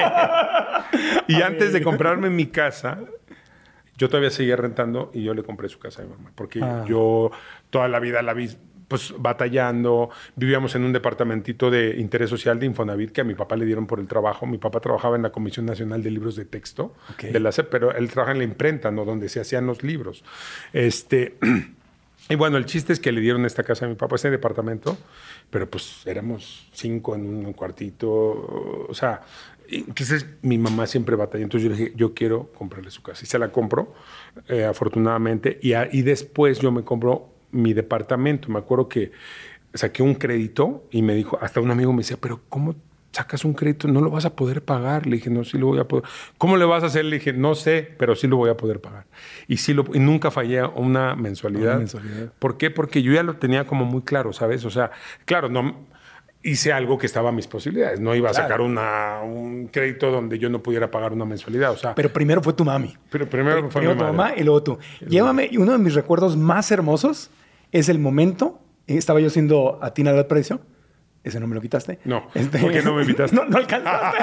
Y antes de comprarme mi casa, yo todavía seguía rentando y yo le compré su casa a mi mamá. Porque ah. yo toda la vida la vi pues batallando. Vivíamos en un departamentito de interés social de Infonavit que a mi papá le dieron por el trabajo. Mi papá trabajaba en la Comisión Nacional de Libros de Texto, okay. de la C E P, pero él trabaja en la imprenta, ¿no? Donde se hacían los libros. Este... Y bueno, el chiste es que le dieron esta casa a mi papá, ese departamento, pero pues éramos cinco en un cuartito, o sea, entonces mi mamá siempre batalló, entonces yo le dije, yo quiero comprarle su casa, y se la compró, eh, afortunadamente, y, a, y después yo me compro mi departamento. Me acuerdo que saqué un crédito y me dijo, hasta un amigo me decía, pero ¿cómo sacas un crédito? No lo vas a poder pagar. Le dije, no, sí lo voy a poder. ¿Cómo le vas a hacer? Le dije, no sé, pero sí lo voy a poder pagar. Y, sí lo, y nunca fallé una mensualidad. Una mensualidad. ¿Por qué? Porque yo ya lo tenía como muy claro, ¿sabes? O sea, claro, no hice algo que estaba a mis posibilidades. No iba a claro. sacar una, un crédito donde yo no pudiera pagar una mensualidad. O sea, pero primero fue tu mami. Pero primero Pero fue primero mi tu madre. mamá y luego tú. Y Llévame, y uno de mis recuerdos más hermosos es el momento, estaba yo siendo a Tina del Precio. ¿Ese no me lo quitaste? No. Este... ¿Por qué no me invitaste? No, no alcanzaste.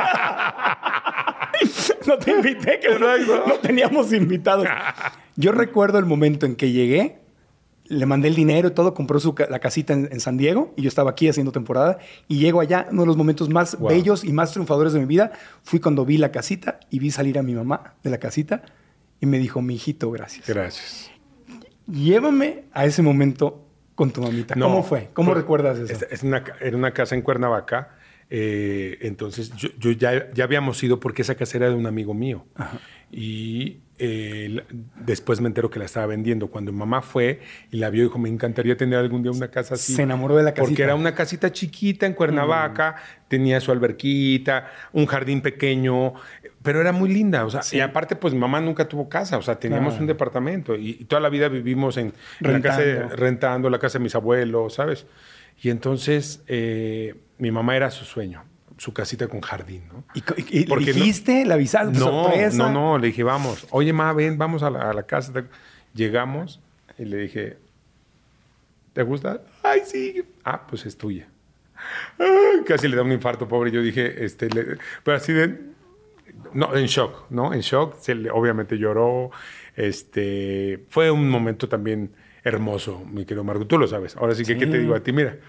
No te invité, que no, no teníamos invitados. Yo recuerdo el momento en que llegué, le mandé el dinero y todo, compró su, la casita en, en San Diego y yo estaba aquí haciendo temporada y llego allá, uno de los momentos más wow. bellos y más triunfadores de mi vida fui cuando vi la casita y vi salir a mi mamá de la casita y me dijo, mi hijito, gracias. Gracias. Llévame a ese momento con tu mamita. No, ¿Cómo fue? ¿Cómo pues, recuerdas eso? Es, es una, era una casa en Cuernavaca. Eh, entonces, yo, yo ya, ya habíamos ido porque esa casa era de un amigo mío. Ajá. Y eh, después me entero que la estaba vendiendo. Cuando mamá fue y la vio, dijo, me encantaría tener algún día una casa así. Se enamoró de la casita. Porque era una casita chiquita en Cuernavaca, mm. tenía su alberquita, un jardín pequeño, pero era muy linda. O sea, sí. Y aparte, pues mi mamá nunca tuvo casa. O sea, teníamos ah. un departamento y, y toda la vida vivimos en, en la casa de, rentando la casa de mis abuelos, ¿sabes? Y entonces eh, mi mamá era su sueño, su casita con jardín, ¿no? ¿Y, y, y dijiste? No, ¿la avisaste? No, sorpresa? no, no, le dije, vamos. Oye, ma, ven, vamos a la, a la casa. Llegamos y le dije, ¿te gusta? Ay, sí. Ah, pues es tuya. Ay, casi le da un infarto, pobre. Yo dije, este, le, pero así de... No, en shock, ¿no? En shock. Se le, obviamente lloró. Este, fue un momento también... hermoso, mi querido Marco. Tú lo sabes. Ahora sí que, sí. ¿qué te digo a ti? Mira,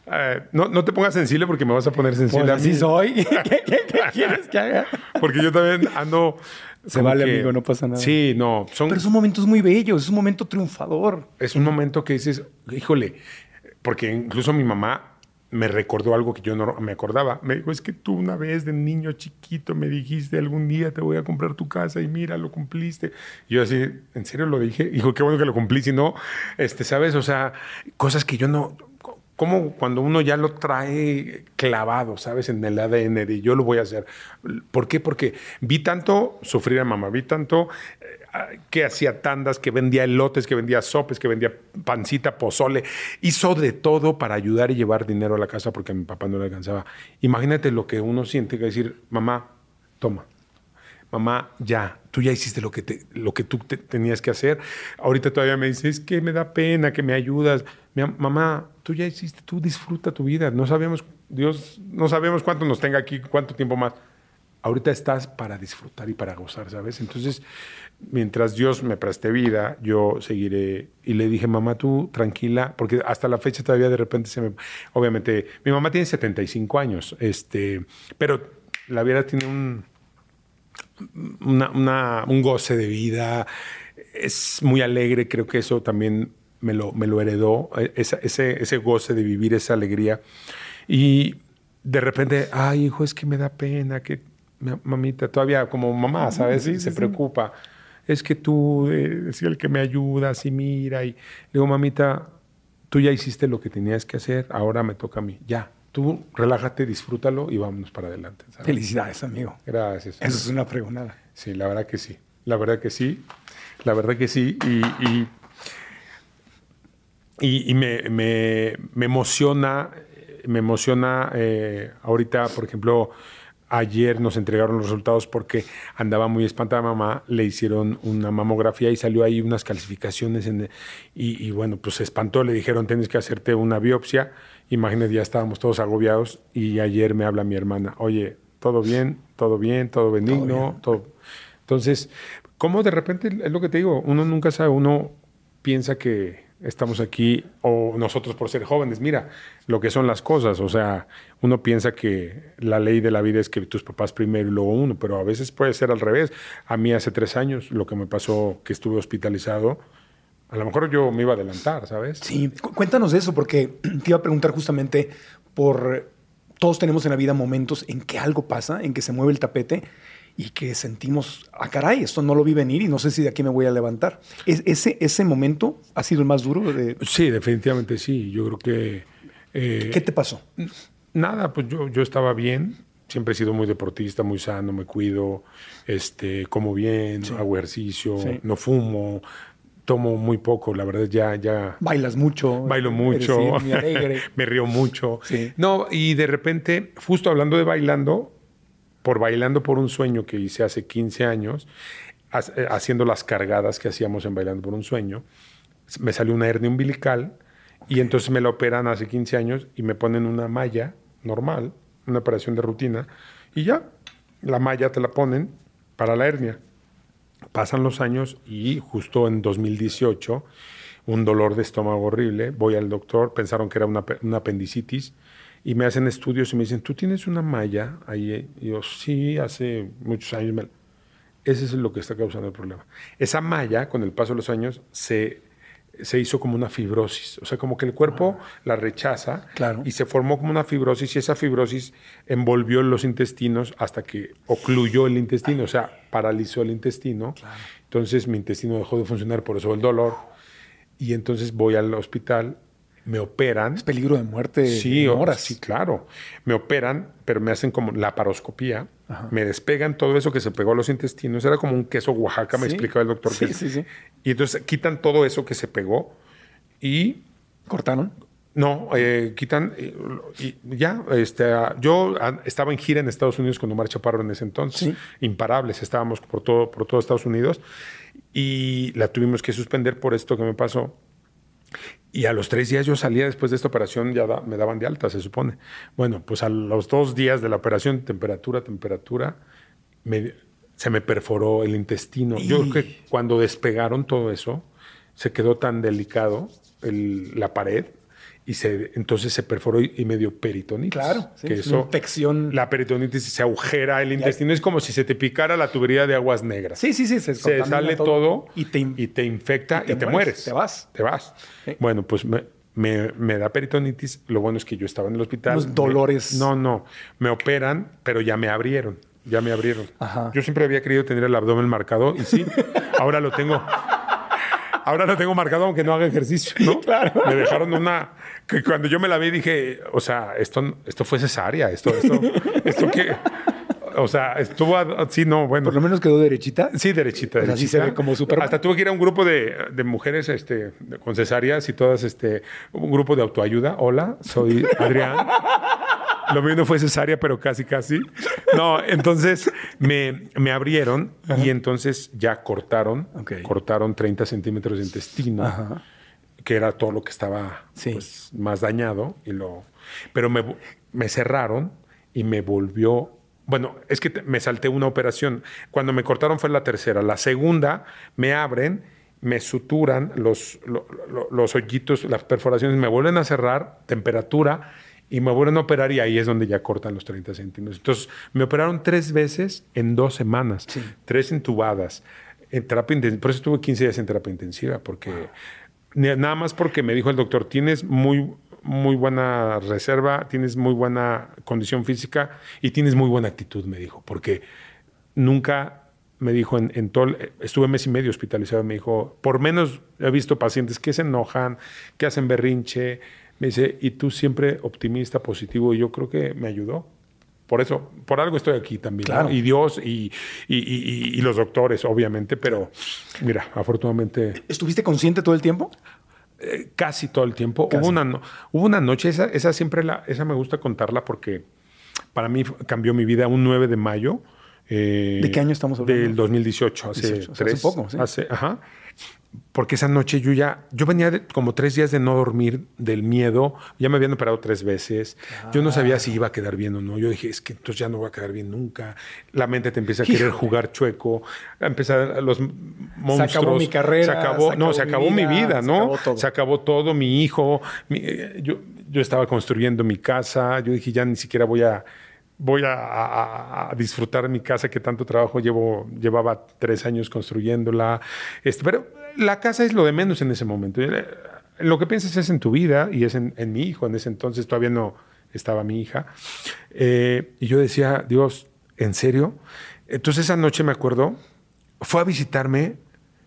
Uh, no, no te pongas sensible porque me vas a poner sensible Pues a mí. así soy. ¿Qué, qué- qué quieres que haga? Porque yo también ando... Se como vale, que- amigo, no pasa nada. Sí, no. Son, Pero son momentos muy bellos, es un momento triunfador. es un momento que dices, híjole, porque incluso mi mamá me recordó algo que yo no me acordaba. Me dijo, es que tú una vez de niño chiquito me dijiste, algún día te voy a comprar tu casa y mira, lo cumpliste. Y yo así, ¿en serio lo dije? Dijo, qué bueno que lo cumplí, si no, este, ¿sabes? O sea, cosas que yo no... Como cuando uno ya lo trae clavado, ¿sabes? En el A D N de yo lo voy a hacer. ¿Por qué? Porque vi tanto sufrir a mamá, vi tanto eh, que hacía tandas, que vendía elotes, que vendía sopes, que vendía pancita, pozole. Hizo de todo para ayudar y llevar dinero a la casa porque a mi papá no le alcanzaba. Imagínate lo que uno siente que decir, mamá, toma. Mamá, ya, tú ya hiciste lo que, te, lo que tú te, tenías que hacer. Ahorita todavía me dices, es que me da pena, que me ayudas. Mi, mamá, tú ya hiciste, tú disfruta tu vida. No sabemos, Dios, no sabemos cuánto nos tenga aquí, cuánto tiempo más. Ahorita estás para disfrutar y para gozar, ¿sabes? Entonces, mientras Dios me preste vida, yo seguiré. Y le dije, mamá, tú tranquila, porque hasta la fecha todavía de repente se me... Obviamente, mi mamá tiene setenta y cinco años, este, pero la vida tiene un... Una, una, un goce de vida, es muy alegre, creo que eso también me lo, me lo heredó, esa, ese, ese goce de vivir, esa alegría. Y de repente, ay, hijo, es que me da pena, que mamita, todavía como mamá, ¿sabes? Sí, se sí, preocupa. Sí. Es que tú eres el que me ayudas y mira. Y le digo, mamita, tú ya hiciste lo que tenías que hacer, ahora me toca a mí, ya. Tú relájate, disfrútalo y vámonos para adelante, ¿sabes? Felicidades, amigo. Gracias. Eso es una pregonada. Sí, la verdad que sí. La verdad que sí. La verdad que sí. Y, y, y, y me, me, me emociona, me emociona eh, ahorita, por ejemplo, ayer nos entregaron los resultados porque andaba muy espantada mamá, le hicieron una mamografía y salió ahí unas calcificaciones en, y, y bueno, pues se espantó, le dijeron tienes que hacerte una biopsia. Imagínate, ya estábamos todos agobiados y ayer me habla mi hermana, oye, todo bien, todo bien, todo benigno, todo, todo. Entonces, ¿cómo de repente, es lo que te digo, uno nunca sabe, uno piensa que estamos aquí, o nosotros por ser jóvenes, mira lo que son las cosas, o sea, uno piensa que la ley de la vida es que tus papás primero y luego uno, pero a veces puede ser al revés. A mí hace tres años lo que me pasó, que estuve hospitalizado, a lo mejor yo me iba a adelantar, ¿sabes? Sí, cuéntanos eso, porque te iba a preguntar justamente por... Todos tenemos en la vida momentos en que algo pasa, en que se mueve el tapete y que sentimos, ah, caray, esto no lo vi venir y no sé si de aquí me voy a levantar. ¿Es, ese, ¿Ese momento ha sido el más duro? De... Sí, definitivamente sí. Yo creo que... Eh, ¿Qué te pasó? Nada, pues yo, yo estaba bien. Siempre he sido muy deportista, muy sano, me cuido, este, como bien, sí. hago ejercicio, sí. no fumo, tomo muy poco, la verdad ya... ya Bailas mucho. Bailo mucho. Eres, sí, muy alegre. Me río mucho. Sí. No, y de repente, justo hablando de bailando, por Bailando por un Sueño que hice hace quince años, haciendo las cargadas que hacíamos en Bailando por un Sueño, me salió una hernia umbilical y entonces me la operan hace quince años y me ponen una malla normal, una operación de rutina, y ya, la malla te la ponen para la hernia. Pasan los años y justo en dos mil dieciocho, un dolor de estómago horrible, voy al doctor, pensaron que era una, una apendicitis, y me hacen estudios y me dicen, ¿tú tienes una malla ahí? Y yo, sí, hace muchos años. Me... Ese es lo que está causando el problema. Esa malla, con el paso de los años, se, se hizo como una fibrosis. O sea, como que el cuerpo ah. la rechaza claro. y se formó como una fibrosis y esa fibrosis envolvió los intestinos hasta que ocluyó el intestino, o sea, paralizó el intestino. Claro. Entonces mi intestino dejó de funcionar, por eso el dolor. Y entonces voy al hospital, me operan. Es peligro de muerte sí, en horas. Sí, claro. Me operan, pero me hacen como la laparoscopía. Ajá. Me despegan todo eso que se pegó a los intestinos. Era como un queso Oaxaca, me ¿Sí? explicaba el doctor. Sí, que sí, sí. Y entonces quitan todo eso que se pegó y... ¿Cortaron? No, eh, quitan y, y ya. Este, yo estaba en gira en Estados Unidos con Omar Chaparro en ese entonces. ¿Sí? Imparables. Estábamos por todo, por todo Estados Unidos y la tuvimos que suspender por esto que me pasó. Y a los tres días yo salía después de esta operación, ya da, me daban de alta, se supone. Bueno, pues a los dos días de la operación, temperatura, temperatura, me, se me perforó el intestino. Y... Yo creo que cuando despegaron todo eso, se quedó tan delicado el, la pared y se, entonces se perforó y, y me dio peritonitis. Claro, sí, que es eso, una infección. La peritonitis se agujera el intestino, es como si se te picara la tubería de aguas negras. Sí, sí, sí. Se, se sale todo, todo y, te, y te infecta y te, y te mueres, mueres. Te vas. Te vas. Sí. Bueno, pues me, me, me da peritonitis. Lo bueno es que yo estaba en el hospital. Los dolores. Me, no, no. Me operan, pero ya me abrieron. Ya me abrieron. Ajá. Yo siempre había querido tener el abdomen marcado y sí, ahora lo tengo. Ahora lo tengo marcado aunque no haga ejercicio, ¿no? Claro. Me dejaron una... Que cuando yo me la vi dije, o sea, esto, esto fue cesárea, esto, esto, esto que... O sea, estuvo así, no, bueno. Por lo menos quedó derechita. Sí, derechita. Pues así se ve como súper. Hasta tuve que ir a un grupo de, de mujeres este, con cesáreas y todas, este, un grupo de autoayuda. Hola, soy Adrián. Lo mío no fue cesárea, pero casi, casi. No, entonces me, me abrieron. Ajá. Y entonces ya cortaron, okay. cortaron treinta centímetros de intestino, ajá. que era todo lo que estaba sí. pues, más dañado. Y lo, pero me, me cerraron y me volvió... Bueno, es que te, me salté una operación. Cuando me cortaron fue la tercera. La segunda me abren, me suturan los, lo, lo, los hoyitos, las perforaciones, me vuelven a cerrar, temperatura... Y me vuelven a operar y ahí es donde ya cortan los treinta centímetros. Entonces, me operaron tres veces en dos semanas. Sí. Tres entubadas. En terapia intensiva. Por eso estuve quince días en terapia intensiva. Porque, wow. Nada más porque me dijo el doctor, tienes muy, muy buena reserva, tienes muy buena condición física y tienes muy buena actitud, me dijo. Porque nunca... Me dijo, en, en todo, estuve mes y medio hospitalizado. Me dijo, por menos he visto pacientes que se enojan, que hacen berrinche. Me dice, y tú siempre optimista, positivo. Y yo creo que me ayudó. Por eso, por algo estoy aquí también. Claro. ¿No? Y Dios y, y, y, y los doctores, obviamente. Pero mira, afortunadamente... ¿Estuviste consciente todo el tiempo? Eh, casi todo el tiempo. Hubo una, no, hubo una noche, esa, esa siempre la, esa me gusta contarla porque para mí cambió mi vida un nueve de mayo. Eh, ¿De qué año estamos hablando? Del dos mil dieciocho, hace dieciocho, tres. Hace poco, sí. Hace, ajá. Porque esa noche yo ya... Yo venía de, como tres días de no dormir del miedo. Ya me habían operado tres veces. Ah. Yo no sabía si iba a quedar bien o no. Yo dije, es que entonces ya no voy a quedar bien nunca. La mente te empieza a querer Hijo. jugar chueco. A empezar los monstruos. Se acabó mi carrera. Se acabó, se no, acabó se acabó mi vida, mi vida ¿no? Se acabó todo. Se acabó todo. Mi hijo. Mi, yo, yo estaba construyendo mi casa. Yo dije, ya ni siquiera voy a... Voy a, a, a disfrutar mi casa que tanto trabajo llevo, llevaba tres años construyéndola. Este, pero la casa es lo de menos en ese momento. Lo que piensas es en tu vida y es en, en mi hijo. En ese entonces todavía no estaba mi hija. Eh, y yo decía, Dios, ¿en serio? Entonces esa noche me acuerdo, fue a visitarme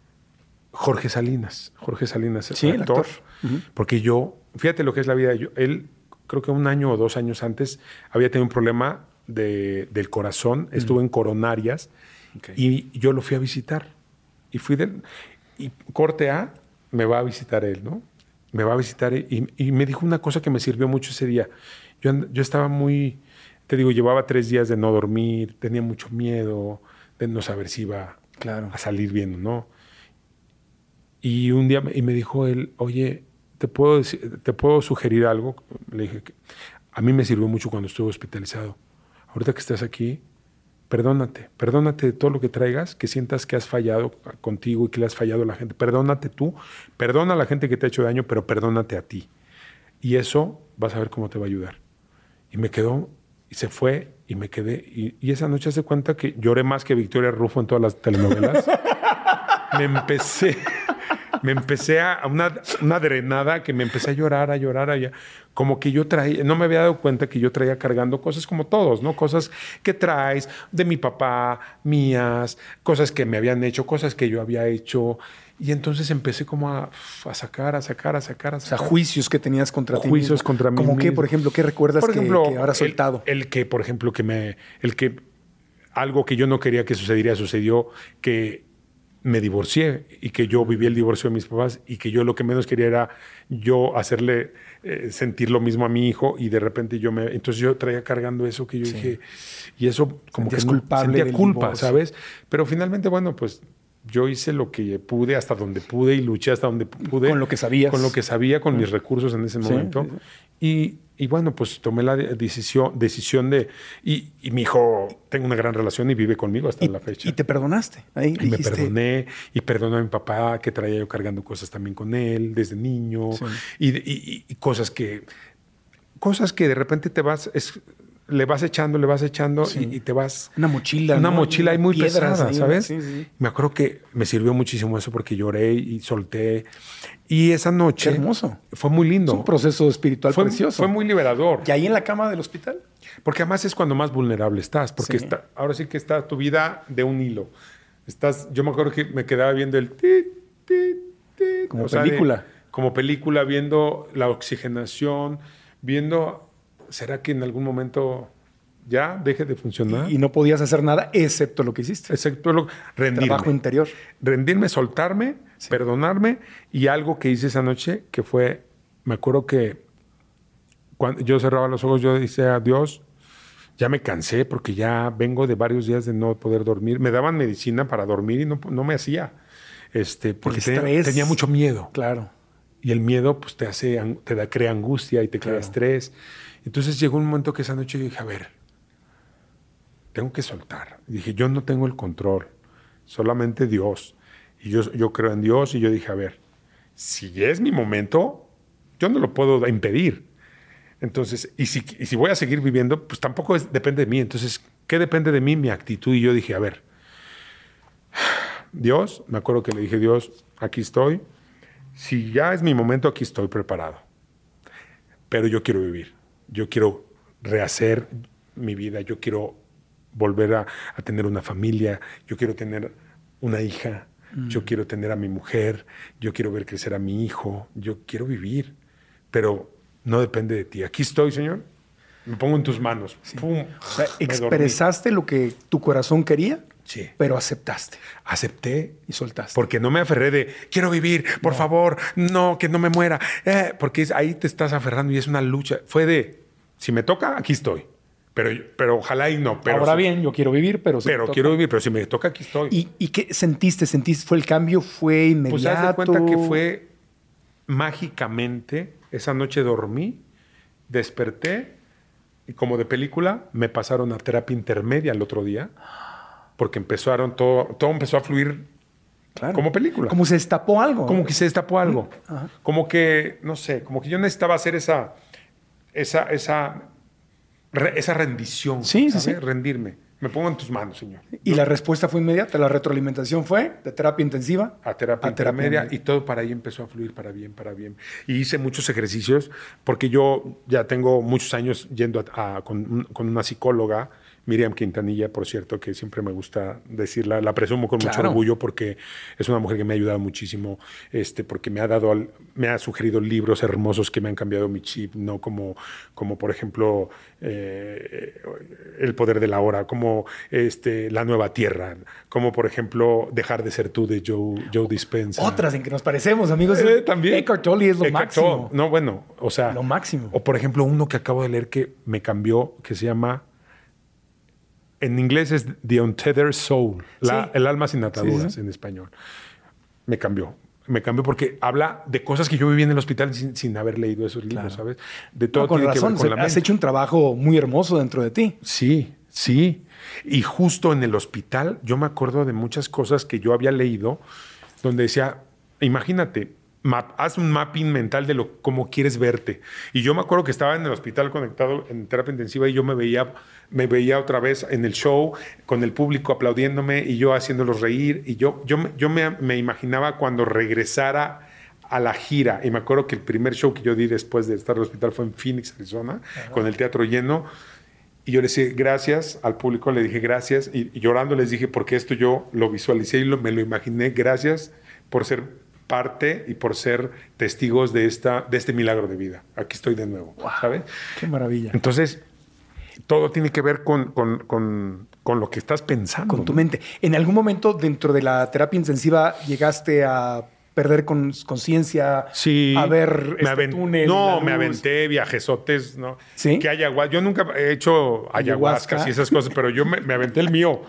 Jorge Salinas. Jorge Salinas, sí, el actor. actor. Uh-huh. Porque yo, fíjate lo que es la vida. Yo, él... creo que un año o dos años antes había tenido un problema de, del corazón. Mm. Estuvo en coronarias okay. y yo lo fui a visitar. Y fui de... Y corte A, me va a visitar él, ¿no? Me va a visitar y, y me dijo una cosa que me sirvió mucho ese día. Yo, yo estaba muy... Te digo, llevaba tres días de no dormir, tenía mucho miedo de no saber si iba claro. a salir bien o no. Y un día y me dijo él, oye... ¿Te puedo, decir, ¿Te puedo sugerir algo? Le dije que a mí me sirvió mucho cuando estuve hospitalizado. Ahorita que estás aquí, perdónate. Perdónate de todo lo que traigas, que sientas que has fallado contigo y que le has fallado a la gente. Perdónate tú, perdona a la gente que te ha hecho daño, pero perdónate a ti. Y eso vas a ver cómo te va a ayudar. Y me quedó, y se fue, y me quedé. Y, y esa noche hace cuenta que lloré más que Victoria Rufo en todas las telenovelas. me empecé... Me empecé a una, una drenada que me empecé a llorar, a llorar, a llorar. Como que yo traía, no me había dado cuenta que yo traía cargando cosas como todos, ¿no? Cosas que traes de mi papá, mías, cosas que me habían hecho, cosas que yo había hecho. Y entonces empecé como a, a sacar, a sacar, a sacar, a sacar. O sea, juicios que tenías contra ti. Juicios contra mí. ¿Cómo qué, por ejemplo? ¿Qué recuerdas por ejemplo, que, que ahora soltado? El, el que, por ejemplo, que me... El que... Algo que yo no quería que sucediera, sucedió que... me divorcié y que yo viví el divorcio de mis papás y que yo lo que menos quería era yo hacerle eh, sentir lo mismo a mi hijo y de repente yo me... Entonces yo traía cargando eso que yo sí. dije... Y eso como Sentías que culpable sentía culpa, divorcio. ¿sabes? Pero finalmente, bueno, pues yo hice lo que pude hasta donde pude y luché hasta donde pude. Con lo que sabías. Con lo que sabía, con mm. mis recursos en ese momento. Sí, sí, sí. y bueno, pues tomé la decisión, decisión de... Y, y mi hijo, tengo una gran relación y vive conmigo hasta y, la fecha. Y te perdonaste. Ahí y dijiste... me perdoné y perdoné a mi papá, que traía yo cargando cosas también con él desde niño. Sí. Y, y, y cosas que... Cosas que de repente te vas... Es, le vas echando, le vas echando sí. y, y te vas... Una mochila. Una ¿no? mochila ahí muy pesada, ahí, ¿sabes? Sí, sí. Me acuerdo que me sirvió muchísimo eso porque lloré y solté. Y esa noche... Qué hermoso. Fue muy lindo. Es un proceso espiritual fue, precioso. Fue muy liberador. ¿Y ahí en la cama del hospital? Porque además es cuando más vulnerable estás. Porque sí. está, ahora sí que está tu vida de un hilo. Estás, yo me acuerdo que me quedaba viendo el... Tit, tit, tit, como o película. Sea, de, como película, viendo la oxigenación, viendo... ¿Será que en algún momento... ya deje de funcionar? Y, y no podías hacer nada excepto lo que hiciste. Excepto lo rendirme. Trabajo interior. Rendirme, soltarme, sí. perdonarme. Y algo que hice esa noche que fue, me acuerdo que cuando yo cerraba los ojos, yo decía, adiós, ya me cansé porque ya vengo de varios días de no poder dormir. Me daban medicina para dormir y no, no me hacía. Este, porque tenía, tenía mucho miedo. Claro. Y el miedo pues te hace, te da, crea angustia y te crea claro. estrés. Entonces llegó un momento que esa noche yo dije, a ver, tengo que soltar. Y dije, yo no tengo el control, solamente Dios. Y yo, yo creo en Dios y yo dije, a ver, si es mi momento, yo no lo puedo impedir. Entonces, y si, y si voy a seguir viviendo, pues tampoco es, depende de mí. Entonces, ¿qué depende de mí? Mi actitud. Y yo dije, a ver, Dios, me acuerdo que le dije, Dios, aquí estoy. Si ya es mi momento, aquí estoy preparado. Pero yo quiero vivir. Yo quiero rehacer mi vida. Yo quiero volver a, a tener una familia, yo quiero tener una hija, mm. yo quiero tener a mi mujer, yo quiero ver crecer a mi hijo, yo quiero vivir, pero no depende de ti. Aquí estoy, Señor, me pongo en tus manos. Sí. Pum, o sea, expresaste lo que tu corazón quería, sí. pero aceptaste. Acepté y soltaste. Porque no me aferré de, quiero vivir, por no. favor, no, que no me muera, eh, porque es, ahí te estás aferrando y es una lucha. Fue de, si me toca, aquí estoy. Pero, pero ojalá y no. Pero Ahora si, bien, yo quiero vivir, pero... Si pero quiero vivir, pero si me toca, aquí estoy. ¿Y, ¿Y qué sentiste? ¿Sentiste? ¿Fue el cambio? ¿Fue inmediato? Pues haz de cuenta que fue mágicamente. Esa noche dormí, desperté y como de película me pasaron a terapia intermedia el otro día porque empezaron todo, todo empezó a fluir claro. como película. Como se destapó algo. Como que se destapó algo. Ajá. Como que, no sé, como que yo necesitaba hacer esa... esa, esa esa rendición, sí, ¿sabes? Sí, sí. Rendirme. Me pongo en tus manos, Señor. Y Yo, la respuesta fue inmediata. La retroalimentación fue de terapia intensiva a terapia intermedia y todo para ahí empezó a fluir para bien, para bien. Y hice muchos ejercicios porque yo ya tengo muchos años yendo a, a, con, con una psicóloga, Miriam Quintanilla, por cierto, que siempre me gusta decirla, la presumo con mucho claro. orgullo porque es una mujer que me ha ayudado muchísimo, este, porque me ha dado, al, me ha sugerido libros hermosos que me han cambiado mi chip, ¿no? Como, como por ejemplo, eh, El poder de la hora, como este, La nueva tierra, como por ejemplo, Dejar de ser tú de Joe, Joe Dispenza. Otras en que nos parecemos, amigos. Eh, también. Eckhart Tolle es lo Eckhart máximo. Tolle. No, bueno, o sea. Lo máximo. O por ejemplo, uno que acabo de leer que me cambió, que se llama... En inglés es The Untethered Soul, la, sí. el alma sin ataduras sí, sí. en español. Me cambió. Me cambió porque habla de cosas que yo viví en el hospital sin, sin haber leído esos libros, claro. ¿sabes? De todo no, con tiene razón, que ver con la has mente. hecho un trabajo muy hermoso dentro de ti. Sí, sí. Y justo en el hospital yo me acuerdo de muchas cosas que yo había leído donde decía, imagínate, Map, haz un mapping mental de lo cómo quieres verte. Y yo me acuerdo que estaba en el hospital conectado en terapia intensiva y yo me veía, me veía otra vez en el show con el público aplaudiéndome y yo haciéndolos reír. Y yo, yo, yo me, me imaginaba cuando regresara a la gira. Y me acuerdo que el primer show que yo di después de estar en el hospital fue en Phoenix, Arizona, uh-huh. con el teatro lleno. Y yo le decía gracias al público, le dije gracias. Y, y llorando les dije, porque esto yo lo visualicé y lo, me lo imaginé. Gracias por ser parte y por ser testigos de, esta, de este milagro de vida. Aquí estoy de nuevo, wow, ¿sabes? Qué maravilla. Entonces, todo tiene que ver con, con, con, con lo que estás pensando. Con tu mente. ¿En algún momento dentro de la terapia intensiva llegaste a perder con, conciencia? Sí. A ver me este túnel. No, me aventé viajesotes, ¿no? ¿Sí? Que ayahuasca. Yo nunca he hecho ayahuasca y esas cosas, pero yo me, me aventé el mío.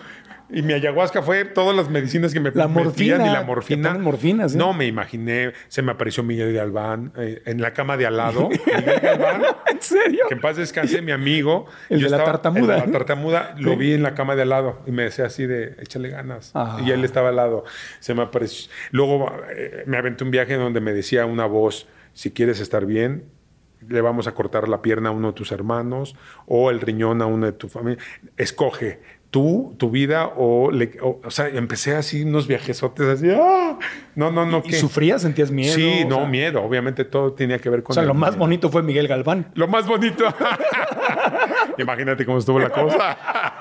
Y mi ayahuasca fue todas las medicinas que me La metían morfina, y la morfina. te ponen morfina, ¿sí? No, me imaginé, se me apareció Miguel Galván eh, en la cama de al lado. Miguel Galván. ¿En serio? Que en paz descanse, mi amigo. El Yo de la estaba- tartamuda. el de la tartamuda, lo Sí. vi en la cama de al lado y me decía así de, échale ganas. Ah. Y él estaba al lado. Se me apareció. Luego eh, me aventé un viaje donde me decía una voz, si quieres estar bien, le vamos a cortar la pierna a uno de tus hermanos o el riñón a uno de tu familia. Escoge tú, tu vida o... Le, o, o sea, empecé así unos viajesotes así. ¡Ah! No, no, no. ¿Y ¿qué? sufrías? ¿Sentías miedo? Sí, O no, sea, miedo. Obviamente todo tenía que ver con... O sea, el lo más miedo. bonito fue Miguel Galván. Lo más bonito. Imagínate cómo estuvo la cosa.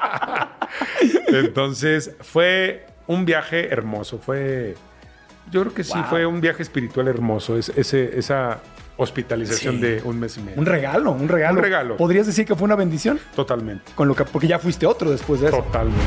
Entonces, fue un viaje hermoso. Fue... Yo creo que sí, Wow. fue un viaje espiritual hermoso. Es, ese, esa hospitalización Sí. de un mes y medio. Un regalo, un regalo. Un regalo. ¿Podrías decir que fue una bendición? Totalmente. Con lo que, porque ya fuiste otro después de eso. Totalmente.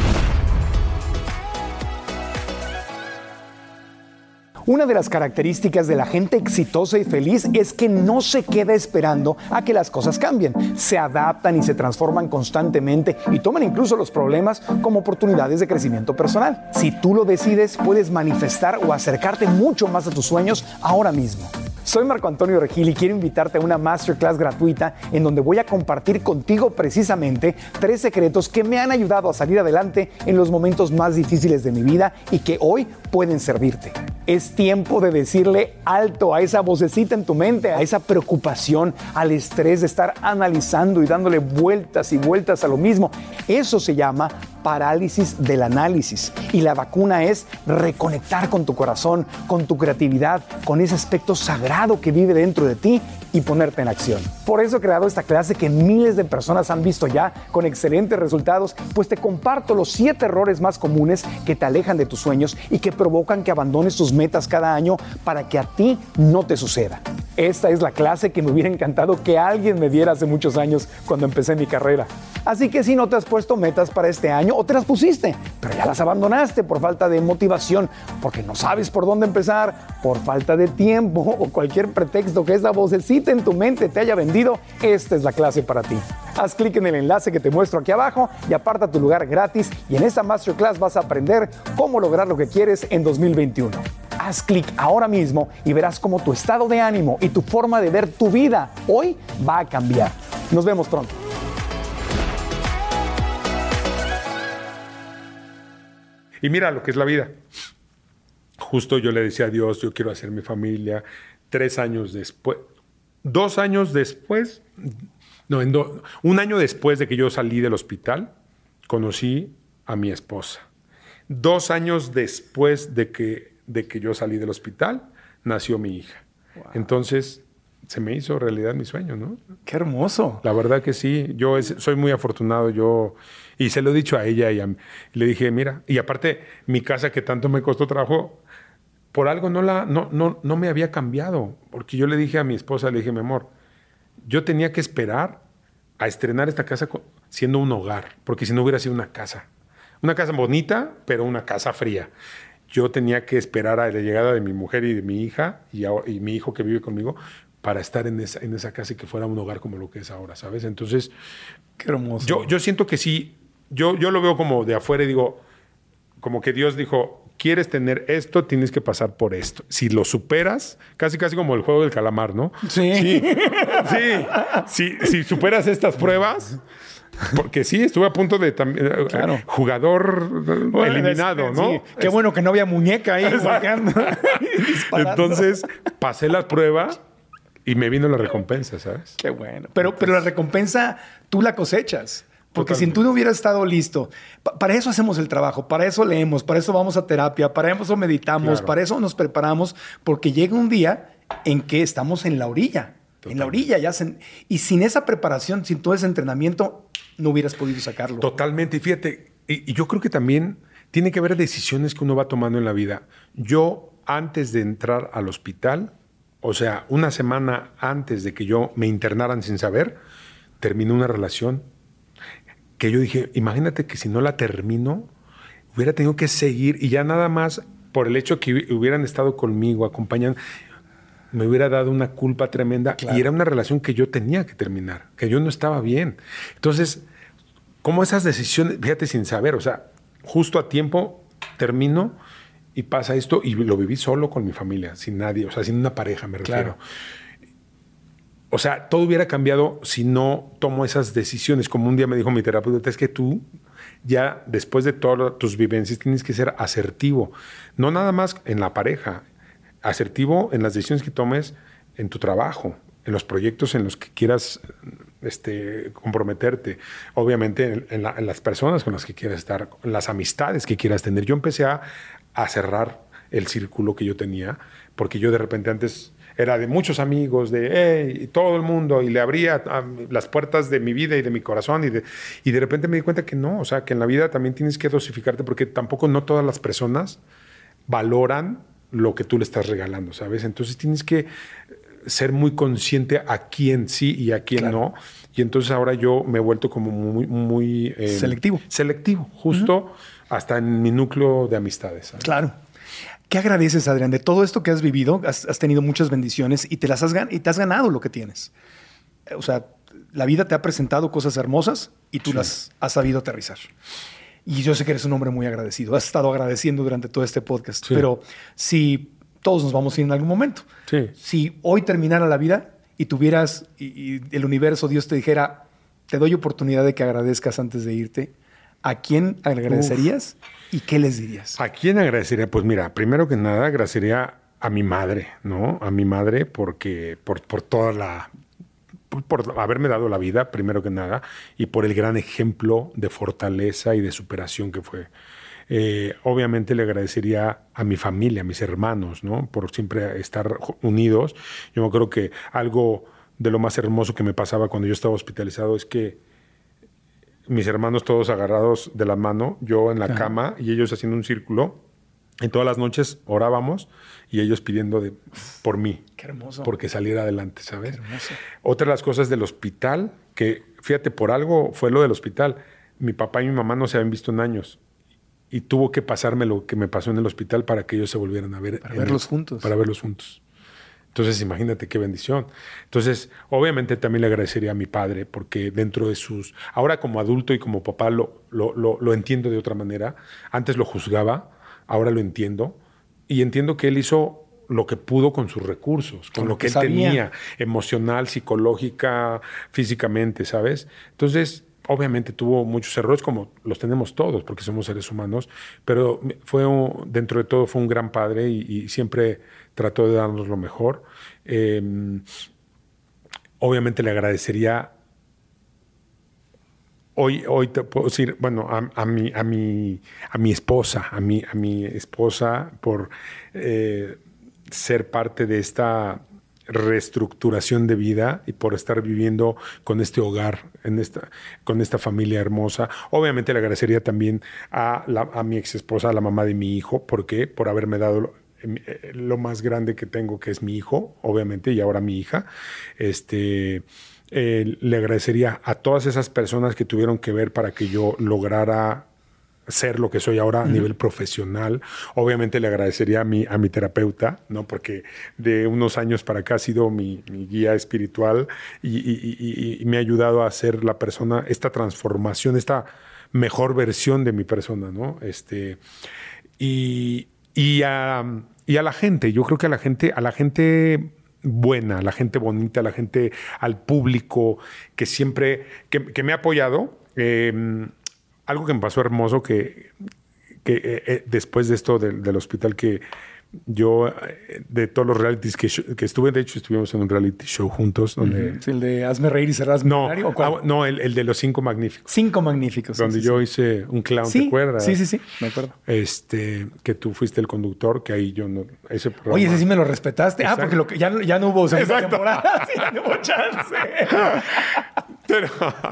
Una de las características de la gente exitosa y feliz es que no se queda esperando a que las cosas cambien. Se adaptan y se transforman constantemente y toman incluso los problemas como oportunidades de crecimiento personal. Si tú lo decides, puedes manifestar o acercarte mucho más a tus sueños ahora mismo. Soy Marco Antonio Regil y quiero invitarte a una masterclass gratuita en donde voy a compartir contigo precisamente tres secretos que me han ayudado a salir adelante en los momentos más difíciles de mi vida y que hoy pueden servirte. Es tiempo de decirle alto a esa vocecita en tu mente, a esa preocupación, al estrés de estar analizando y dándole vueltas y vueltas a lo mismo. Eso se llama parálisis del análisis. Y la vacuna es reconectar con tu corazón, con tu creatividad, con ese aspecto sagrado que vive dentro de ti y ponerte en acción. Por eso he creado esta clase que miles de personas han visto ya con excelentes resultados, pues te comparto los siete errores más comunes que te alejan de tus sueños y que provocan que abandones tus metas cada año para que a ti no te suceda. Esta es la clase que me hubiera encantado que alguien me diera hace muchos años cuando empecé mi carrera. Así que si no te has puesto metas para este año o te las pusiste, pero ya las abandonaste por falta de motivación, porque no sabes por dónde empezar, por falta de tiempo o cualquier pretexto que esa vocecita en tu mente te haya vendido, esta es la clase para ti. Haz clic en el enlace que te muestro aquí abajo y aparta tu lugar gratis y en esta masterclass vas a aprender cómo lograr lo que quieres en dos mil veintiuno. Haz clic ahora mismo y verás cómo tu estado de ánimo y tu forma de ver tu vida hoy va a cambiar. Nos vemos pronto. Y mira lo que es la vida. Justo yo le decía a Dios, yo quiero hacer mi familia. Tres años después, dos años después, no, en do, un año después de que yo salí del hospital, conocí a mi esposa. Dos años después de que, de que yo salí del hospital, nació mi hija. Wow. Entonces, se me hizo realidad mi sueño, ¿no? ¡Qué hermoso! La verdad que sí. Yo es, soy muy afortunado. Yo... Y se lo he dicho a ella y, a, y le dije, mira, y aparte, mi casa que tanto me costó trabajo, por algo no, la, no, no, no me había cambiado. Porque yo le dije a mi esposa, le dije, mi amor, yo tenía que esperar a estrenar esta casa siendo un hogar, porque si no hubiera sido una casa. Una casa bonita, pero una casa fría. Yo tenía que esperar a la llegada de mi mujer y de mi hija y, a, y mi hijo que vive conmigo para estar en esa, en esa casa y que fuera un hogar como lo que es ahora, ¿sabes? Entonces, qué hermoso. Yo, yo siento que sí, yo, yo lo veo como de afuera y digo, como que Dios dijo, quieres tener esto, tienes que pasar por esto. Si lo superas, casi casi como el juego del calamar, ¿no? Sí. Sí. Sí. Si, si superas estas pruebas, porque sí, estuve a punto de también claro. jugador bueno, eliminado, es, ¿no? Sí. Qué es, bueno que no había muñeca ahí. Entonces, pasé la prueba y me vino la recompensa, ¿sabes? Qué bueno. Pero, Entonces, pero la recompensa tú la cosechas. Porque totalmente. Si tú no hubieras estado listo, pa para eso hacemos el trabajo, para eso leemos, para eso vamos a terapia, para eso meditamos, claro. para eso nos preparamos, porque llega un día en que estamos en la orilla. Totalmente. En la orilla ya se, y sin esa preparación, sin todo ese entrenamiento, no hubieras podido sacarlo. Totalmente. Y fíjate, y, y yo creo que también tiene que haber decisiones que uno va tomando en la vida. Yo, antes de entrar al hospital, o sea, una semana antes de que yo me internaran sin saber, terminé una relación que yo dije, imagínate que si no la termino, hubiera tenido que seguir y ya nada más por el hecho que hubieran estado conmigo, acompañando, me hubiera dado una culpa tremenda. Claro. Y era una relación que yo tenía que terminar, que yo no estaba bien. Entonces, como esas decisiones, fíjate, sin saber, o sea, justo a tiempo termino y pasa esto y lo viví solo con mi familia, sin nadie, o sea, sin una pareja, me refiero. Claro. O sea, todo hubiera cambiado si no tomo esas decisiones. Como un día me dijo mi terapeuta, es que tú ya después de todas tus vivencias tienes que ser asertivo. No nada más en la pareja, asertivo en las decisiones que tomes en tu trabajo, en los proyectos en los que quieras este, comprometerte, obviamente en, en, la, en las personas con las que quieras estar, en las amistades que quieras tener. Yo empecé a, a cerrar el círculo que yo tenía, porque yo de repente antes era de muchos amigos, de hey, todo el mundo, y le abría las puertas de mi vida y de mi corazón, y de, y de repente me di cuenta que no, o sea, que en la vida también tienes que dosificarte, porque tampoco no todas las personas valoran lo que tú le estás regalando, ¿sabes? Entonces tienes que ser muy consciente a quién sí y a quién claro. no. Y entonces ahora yo me he vuelto como muy... muy eh, selectivo. Selectivo, justo uh-huh. hasta en mi núcleo de amistades, ¿sabes? Claro. ¿Qué agradeces, Adrián? De todo esto que has vivido, has, has tenido muchas bendiciones y te, las has, y te has ganado lo que tienes. O sea, la vida te ha presentado cosas hermosas y tú sí. las has sabido aterrizar. Y yo sé que eres un hombre muy agradecido. Has estado agradeciendo durante todo este podcast. Sí. Pero si todos nos vamos a ir en algún momento. Sí. Si hoy terminara la vida y tuvieras, y, y el universo, Dios te dijera, te doy oportunidad de que agradezcas antes de irte, ¿a quién agradecerías Uf. y qué les dirías? ¿A quién agradecería? Pues mira, primero que nada agradecería a mi madre, ¿no? A mi madre porque por, por toda la... Por, por haberme dado la vida, primero que nada, y por el gran ejemplo de fortaleza y de superación que fue. Eh, obviamente le agradecería a mi familia, a mis hermanos, ¿no? Por siempre estar unidos. Yo creo que algo de lo más hermoso que me pasaba cuando yo estaba hospitalizado es que mis hermanos todos agarrados de la mano, yo en la Ajá. cama y ellos haciendo un círculo. Y todas las noches orábamos y ellos pidiendo de, por mí. Qué hermoso. Porque saliera adelante, ¿sabes? Qué hermoso. Otra de las cosas del hospital, que fíjate, por algo fue lo del hospital. Mi papá y mi mamá no se habían visto en años. Y tuvo que pasarme lo que me pasó en el hospital para que ellos se volvieran a ver. Para verlos el, juntos. Para verlos juntos. Entonces, imagínate qué bendición. Entonces, obviamente también le agradecería a mi padre, porque dentro de sus... Ahora como adulto y como papá lo, lo, lo, lo entiendo de otra manera. Antes lo juzgaba, ahora lo entiendo. Y entiendo que él hizo lo que pudo con sus recursos, con, con lo que, que él sabía. tenía, emocional, psicológica, físicamente, ¿sabes? Entonces... Obviamente tuvo muchos errores, como los tenemos todos, porque somos seres humanos, pero fue un, dentro de todo fue un gran padre y, y siempre trató de darnos lo mejor. Eh, obviamente le agradecería, hoy, hoy te puedo decir, bueno, a, a, mi, a, mi, a mi esposa, a mi, a mi esposa por eh, ser parte de esta reestructuración de vida y por estar viviendo con este hogar, en esta, con esta familia hermosa. Obviamente le agradecería también a, la, a mi ex esposa, a la mamá de mi hijo. ¿Por qué? Por haberme dado lo, lo más grande que tengo, que es mi hijo, obviamente, y ahora mi hija. Este, eh, le agradecería a todas esas personas que tuvieron que ver para que yo lograra ser lo que soy ahora a uh-huh. nivel profesional. Obviamente le agradecería a mi, a mi terapeuta, ¿no? Porque de unos años para acá ha sido mi, mi guía espiritual y, y, y, y me ha ayudado a ser la persona, esta transformación, esta mejor versión de mi persona, ¿no? Este, y, y, a, y a la gente, yo creo que a la gente, a la gente buena, a la gente bonita, a la gente, al público que siempre, que, que me ha apoyado. Eh, Algo que me pasó hermoso que, que eh, después de esto del, del hospital, que yo, eh, de todos los realities que, que estuve, de hecho estuvimos en un reality show juntos. Donde, uh-huh. ¿El de Hazme Reír y Serás no, Millonario? ¿O cuál? Ah, no, el, el de los Cinco Magníficos. Cinco Magníficos. Donde sí, yo sí. hice un clown, sí, ¿te acuerdas? Sí, sí, sí, me acuerdo. Este, que tú fuiste el conductor, que ahí yo no... Ese programa, Oye, ese sí me lo respetaste. Exacto. Ah, porque lo que, ya, ya no hubo segunda Exacto. temporada. Sí, no hubo chance. Pero,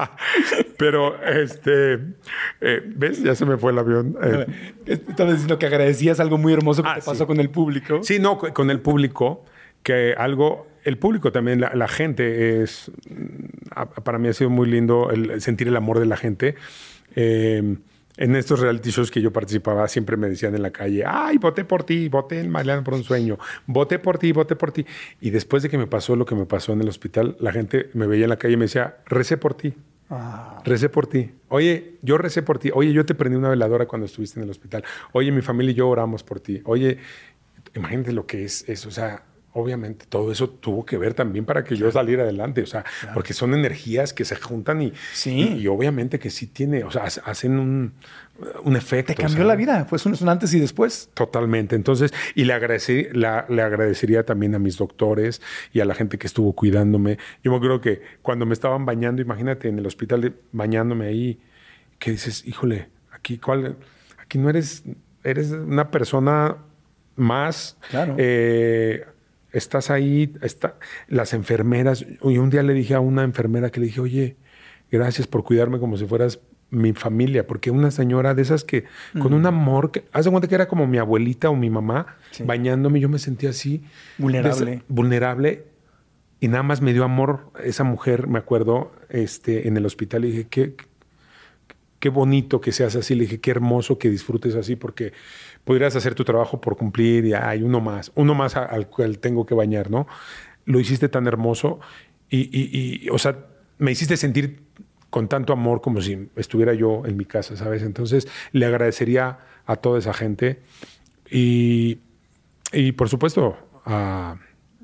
pero este, eh, ¿ves? Ya se me fue el avión. Eh. Estabas diciendo que agradecías algo muy hermoso que ah, te pasó sí. con el público. Sí, no, con el público, que algo, el público también, la, la gente es, para mí ha sido muy lindo el sentir el amor de la gente. Eh, en estos reality shows que yo participaba, siempre me decían en la calle, ay, voté por ti, voté en Bailando por un Sueño, voté por ti, voté por ti. Y después de que me pasó lo que me pasó en el hospital, la gente me veía en la calle y me decía, recé por ti. Ah. Recé por ti. Oye, yo recé por ti. Oye, yo te prendí una veladora cuando estuviste en el hospital. Oye, mi familia y yo oramos por ti. Oye, imagínate lo que es eso. O sea, obviamente todo eso tuvo que ver también para que yo saliera adelante. O sea, claro. porque son energías que se juntan y, sí. y, y obviamente que sí tiene, o sea, hacen un, un efecto. Te cambió, ¿sabes?, la vida. Fue un antes y después. Totalmente. Entonces, y le, agradecí, la, le agradecería también a mis doctores y a la gente que estuvo cuidándome. Yo me acuerdo que cuando me estaban bañando, imagínate en el hospital bañándome ahí, que dices, híjole, aquí, ¿cuál? Aquí no eres, eres una persona más. Claro. Eh, Estás ahí, está, las enfermeras. Y un día le dije a una enfermera que le dije, oye, gracias por cuidarme como si fueras mi familia. Porque una señora de esas que mm. con un amor, que, haz de cuenta que era como mi abuelita o mi mamá, sí. bañándome, yo me sentía así. Vulnerable. Esa, vulnerable. Y nada más me dio amor esa mujer, me acuerdo, este, en el hospital. Y dije, qué, qué bonito que seas así. Le dije, qué hermoso que disfrutes así, porque podrías hacer tu trabajo por cumplir y hay uno más, uno más al cual tengo que bañar, ¿no? Lo hiciste tan hermoso y, y, y, o sea, me hiciste sentir con tanto amor como si estuviera yo en mi casa, ¿sabes? Entonces, le agradecería a toda esa gente y, y por supuesto, a,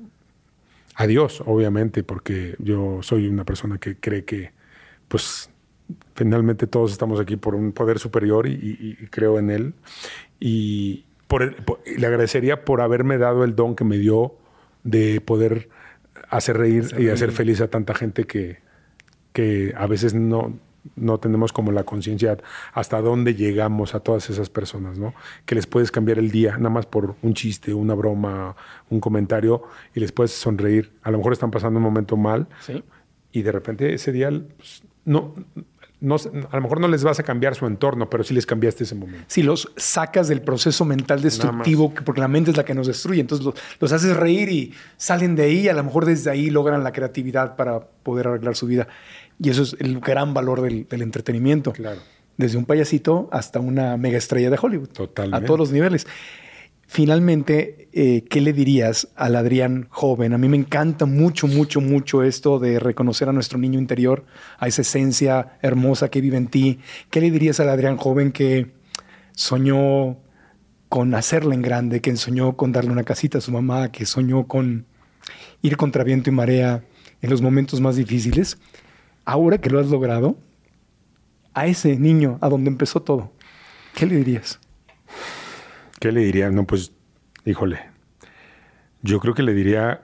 a Dios, obviamente, porque yo soy una persona que cree que, pues, finalmente todos estamos aquí por un poder superior y, y, y creo en él. Y por el, por, le agradecería por haberme dado el don que me dio de poder hacer reír hacer y reír. hacer feliz a tanta gente que, que a veces no, no tenemos como la conciencia hasta dónde llegamos a todas esas personas, ¿no? Que les puedes cambiar el día nada más por un chiste, una broma, un comentario y les puedes sonreír. A lo mejor están pasando un momento mal, ¿sí?, y de repente ese día pues, no... No, a lo mejor no les vas a cambiar su entorno, pero sí les cambiaste ese momento. Si los sacas del proceso mental destructivo, porque la mente es la que nos destruye, entonces los, los haces reír y salen de ahí, a lo mejor desde ahí logran la creatividad para poder arreglar su vida. Y eso es el gran valor del, del entretenimiento. Claro. Desde un payasito hasta una mega estrella de Hollywood. Totalmente. A todos los niveles. Finalmente, eh, ¿qué le dirías al Adrián joven? A mí me encanta mucho, mucho, mucho esto de reconocer a nuestro niño interior, a esa esencia hermosa que vive en ti. ¿Qué le dirías al Adrián joven que soñó con hacerla en grande, que soñó con darle una casita a su mamá, que soñó con ir contra viento y marea en los momentos más difíciles? Ahora que lo has logrado, a ese niño, a donde empezó todo, ¿qué le dirías? ¿Qué le diría? No, pues, híjole, yo creo que le diría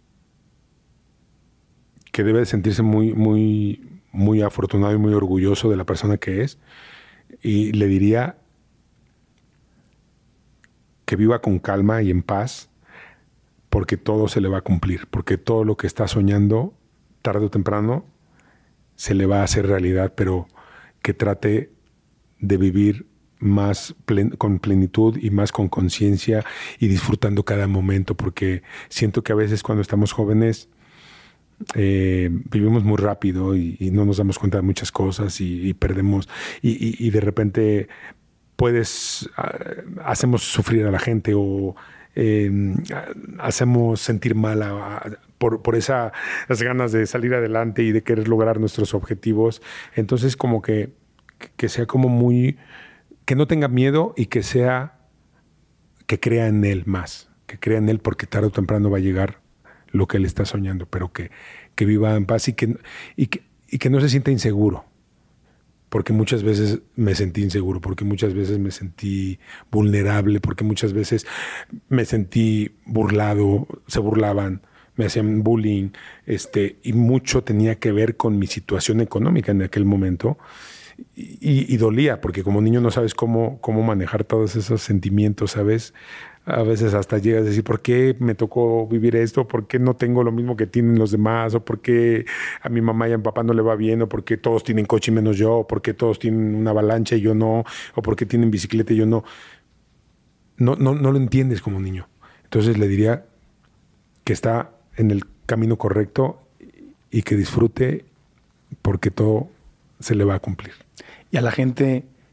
que debe de sentirse muy, muy, muy afortunado y muy orgulloso de la persona que es. Y le diría que viva con calma y en paz, porque todo se le va a cumplir, porque todo lo que está soñando, tarde o temprano, se le va a hacer realidad, pero que trate de vivir más plen, con plenitud y más con conciencia y disfrutando cada momento, porque siento que a veces cuando estamos jóvenes eh, vivimos muy rápido y, y no nos damos cuenta de muchas cosas y, y perdemos y, y, y de repente puedes uh, hacemos sufrir a la gente o eh, hacemos sentir mal a, a, por, por esa, las ganas de salir adelante y de querer lograr nuestros objetivos. Entonces como que, que sea como muy... que no tenga miedo y que sea, que crea en él más, que crea en él porque tarde o temprano va a llegar lo que él está soñando, pero que, que viva en paz y que, y, que, y que no se sienta inseguro, porque muchas veces me sentí inseguro, porque muchas veces me sentí vulnerable, porque muchas veces me sentí burlado, se burlaban, me hacían bullying, este, y mucho tenía que ver con mi situación económica en aquel momento. Y, y dolía, porque como niño no sabes cómo, cómo manejar todos esos sentimientos, ¿sabes? A veces hasta llegas a decir, ¿por qué me tocó vivir esto? ¿Por qué no tengo lo mismo que tienen los demás? ¿O por qué a mi mamá y a mi papá no le va bien? ¿O por qué todos tienen coche y menos yo? ¿O por qué todos tienen una avalancha y yo no? ¿O por qué tienen bicicleta y yo no? No, no, no lo entiendes como niño. Entonces le diría que está en el camino correcto y que disfrute porque todo se le va a cumplir. Y a la gente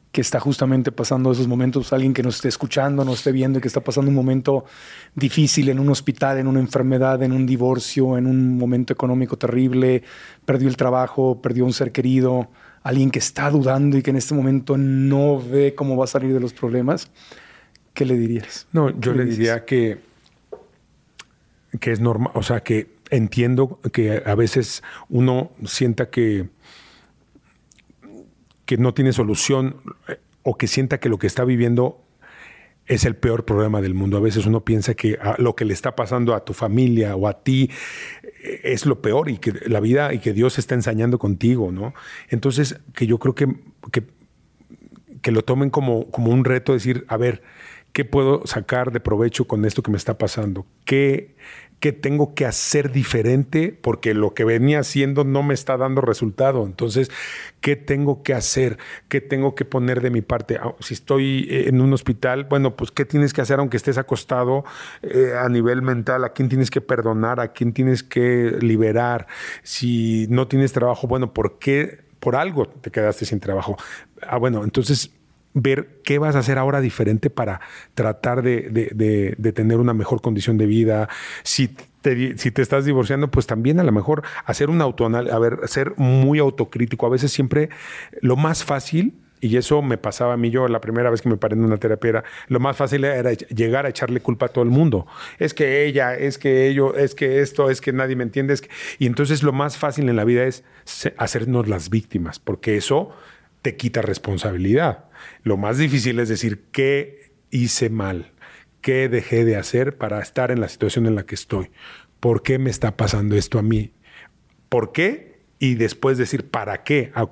que está justamente pasando esos momentos, alguien que nos esté escuchando, nos esté viendo y que está pasando un momento difícil en un hospital, en una enfermedad, en un divorcio, en un momento económico terrible, perdió el trabajo, perdió un ser querido, alguien que está dudando y que en este momento no ve cómo va a salir de los problemas, ¿qué le dirías? No, yo le, le diría que, que es normal, o sea, que entiendo que a veces uno sienta que que no tiene solución o que sienta que lo que está viviendo es el peor problema del mundo. A veces uno piensa que lo que le está pasando a tu familia o a ti es lo peor y que la vida y que Dios está ensañando contigo, ¿no? Entonces, que yo creo que, que, que lo tomen como, como un reto, decir, a ver, ¿qué puedo sacar de provecho con esto que me está pasando? ¿Qué, qué tengo que hacer diferente? Porque lo que venía haciendo no me está dando resultado. Entonces, ¿qué tengo que hacer? ¿Qué tengo que poner de mi parte? Si estoy en un hospital, bueno, pues ¿qué tienes que hacer aunque estés acostado eh, a nivel mental? ¿A quién tienes que perdonar? ¿A quién tienes que liberar? Si no tienes trabajo, bueno, ¿por qué? Por algo te quedaste sin trabajo. Ah, bueno, entonces ver qué vas a hacer ahora diferente para tratar de, de, de, de tener una mejor condición de vida. Si te, si te estás divorciando, pues también a lo mejor hacer un autoanálisis, a ver, ser muy autocrítico. A veces siempre lo más fácil, y eso me pasaba a mí, yo la primera vez que me paré en una terapia, era, lo más fácil era llegar a echarle culpa a todo el mundo. Es que ella, es que ello, es que esto, es que nadie me entiende. Es que... Y entonces lo más fácil en la vida es hacernos las víctimas, porque eso te quita responsabilidad. Lo más difícil es decir, ¿qué hice mal? ¿Qué dejé de hacer para estar en la situación en la que estoy? ¿Por qué me está pasando esto a mí? ¿Por qué? Y después decir, ¿para qué? Ah, ok,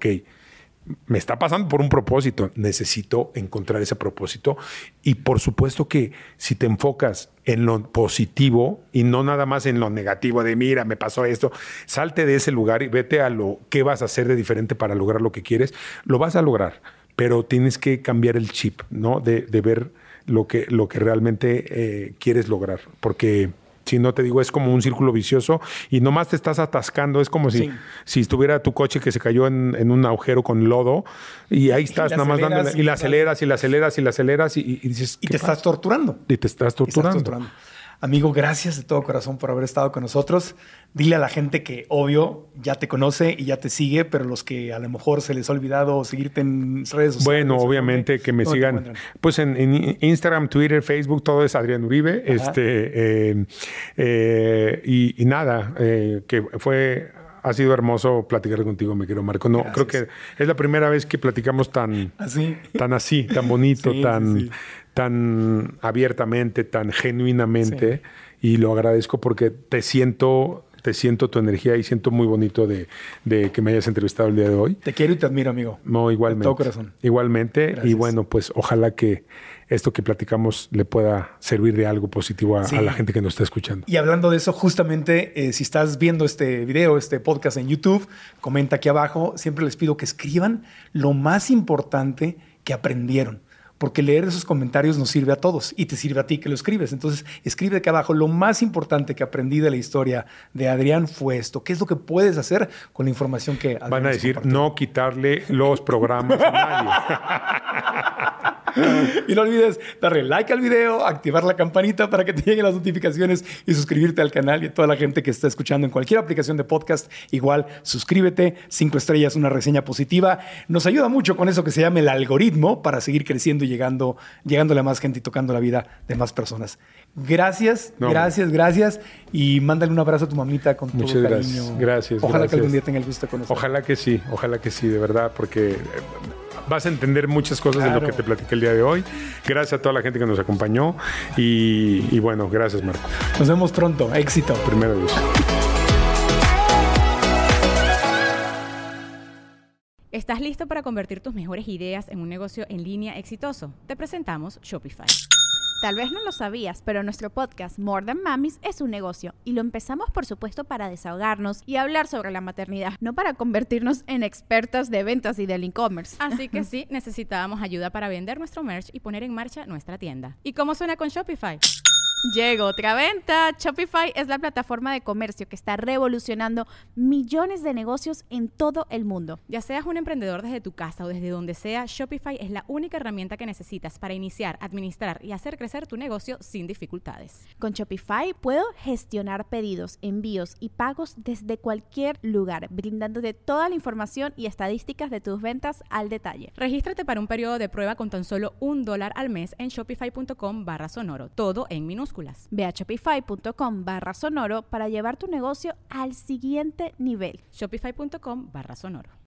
me está pasando por un propósito. Necesito encontrar ese propósito. Y por supuesto que si te enfocas en lo positivo y no nada más en lo negativo de mira, me pasó esto, salte de ese lugar y vete a lo que vas a hacer de diferente para lograr lo que quieres. Lo vas a lograr, pero tienes que cambiar el chip, ¿no? De, de ver lo que, lo que realmente eh, quieres lograr. Porque si no, te digo, es como un círculo vicioso y nomás te estás atascando. Es como si, sí. si estuviera tu coche que se cayó en, en un agujero con lodo y ahí estás nada más dándole. Y, y la aceleras y la aceleras y la aceleras y, y dices... Y te pasa? estás torturando. Y te estás torturando. Estás torturando. Amigo, gracias de todo corazón por haber estado con nosotros. Dile a la gente que, obvio, ya te conoce y ya te sigue, pero los que a lo mejor se les ha olvidado seguirte en redes sociales. Bueno, obviamente que me sigan pues en, en Instagram, Twitter, Facebook, todo es Adrián Uribe. Este, eh, eh, y, y nada, eh, que fue... Ha sido hermoso platicar contigo, mi querido Marco. No, Gracias. Creo que es la primera vez que platicamos tan así, tan, así, tan bonito, sí, tan, sí, sí. tan abiertamente, tan genuinamente. Sí. Y lo agradezco porque te siento, te siento tu energía y siento muy bonito de, de que me hayas entrevistado el día de hoy. Te quiero y te admiro, amigo. No, igualmente. De todo corazón. Igualmente. Gracias. Y bueno, pues ojalá que esto que platicamos le pueda servir de algo positivo a, sí. a la gente que nos está escuchando. Y hablando de eso, justamente, eh, si estás viendo este video, este podcast en YouTube, comenta aquí abajo. Siempre les pido que escriban lo más importante que aprendieron, porque leer esos comentarios nos sirve a todos y te sirve a ti que lo escribes. Entonces, escribe aquí abajo, lo más importante que aprendí de la historia de Adrián fue esto. ¿Qué es lo que puedes hacer con la información que Adrián Van a decir, compartió? No quitarle los programas a nadie. Y no olvides darle like al video, activar la campanita para que te lleguen las notificaciones y suscribirte al canal y a toda la gente que está escuchando en cualquier aplicación de podcast. Igual, suscríbete, cinco estrellas, una reseña positiva. Nos ayuda mucho con eso que se llama el algoritmo para seguir creciendo y llegando, llegándole a más gente y tocando la vida de más personas. Gracias, no, gracias, gracias. Y mándale un abrazo a tu mamita con muchas todo gracias, cariño. Gracias, Ojalá gracias. que algún día tenga el gusto de conocer. Ojalá que sí, ojalá que sí, de verdad, porque vas a entender muchas cosas claro. de lo que te platiqué el día de hoy. Gracias a toda la gente que nos acompañó. Y, y bueno, gracias, Marco. Nos vemos pronto. Éxito. Primero Dios. ¿Estás listo para convertir tus mejores ideas en un negocio en línea exitoso? Te presentamos Shopify. Tal vez no lo sabías, pero nuestro podcast More Than Mamis es un negocio y lo empezamos por supuesto para desahogarnos y hablar sobre la maternidad, no para convertirnos en expertas de ventas y del e-commerce. Así que sí, necesitábamos ayuda para vender nuestro merch y poner en marcha nuestra tienda. ¿Y cómo suena con Shopify? Llegó otra venta. Shopify es la plataforma de comercio que está revolucionando millones de negocios en todo el mundo. Ya seas un emprendedor desde tu casa o desde donde sea, Shopify es la única herramienta que necesitas para iniciar, administrar y hacer crecer tu negocio sin dificultades. Con Shopify puedo gestionar pedidos, envíos y pagos desde cualquier lugar, brindándote toda la información y estadísticas de tus ventas al detalle. Regístrate para un periodo de prueba con tan solo un dólar al mes en shopify.com barra sonoro, todo en minúsculas. Ve a shopify.com barra sonoro para llevar tu negocio al siguiente nivel. Shopify.com barra sonoro.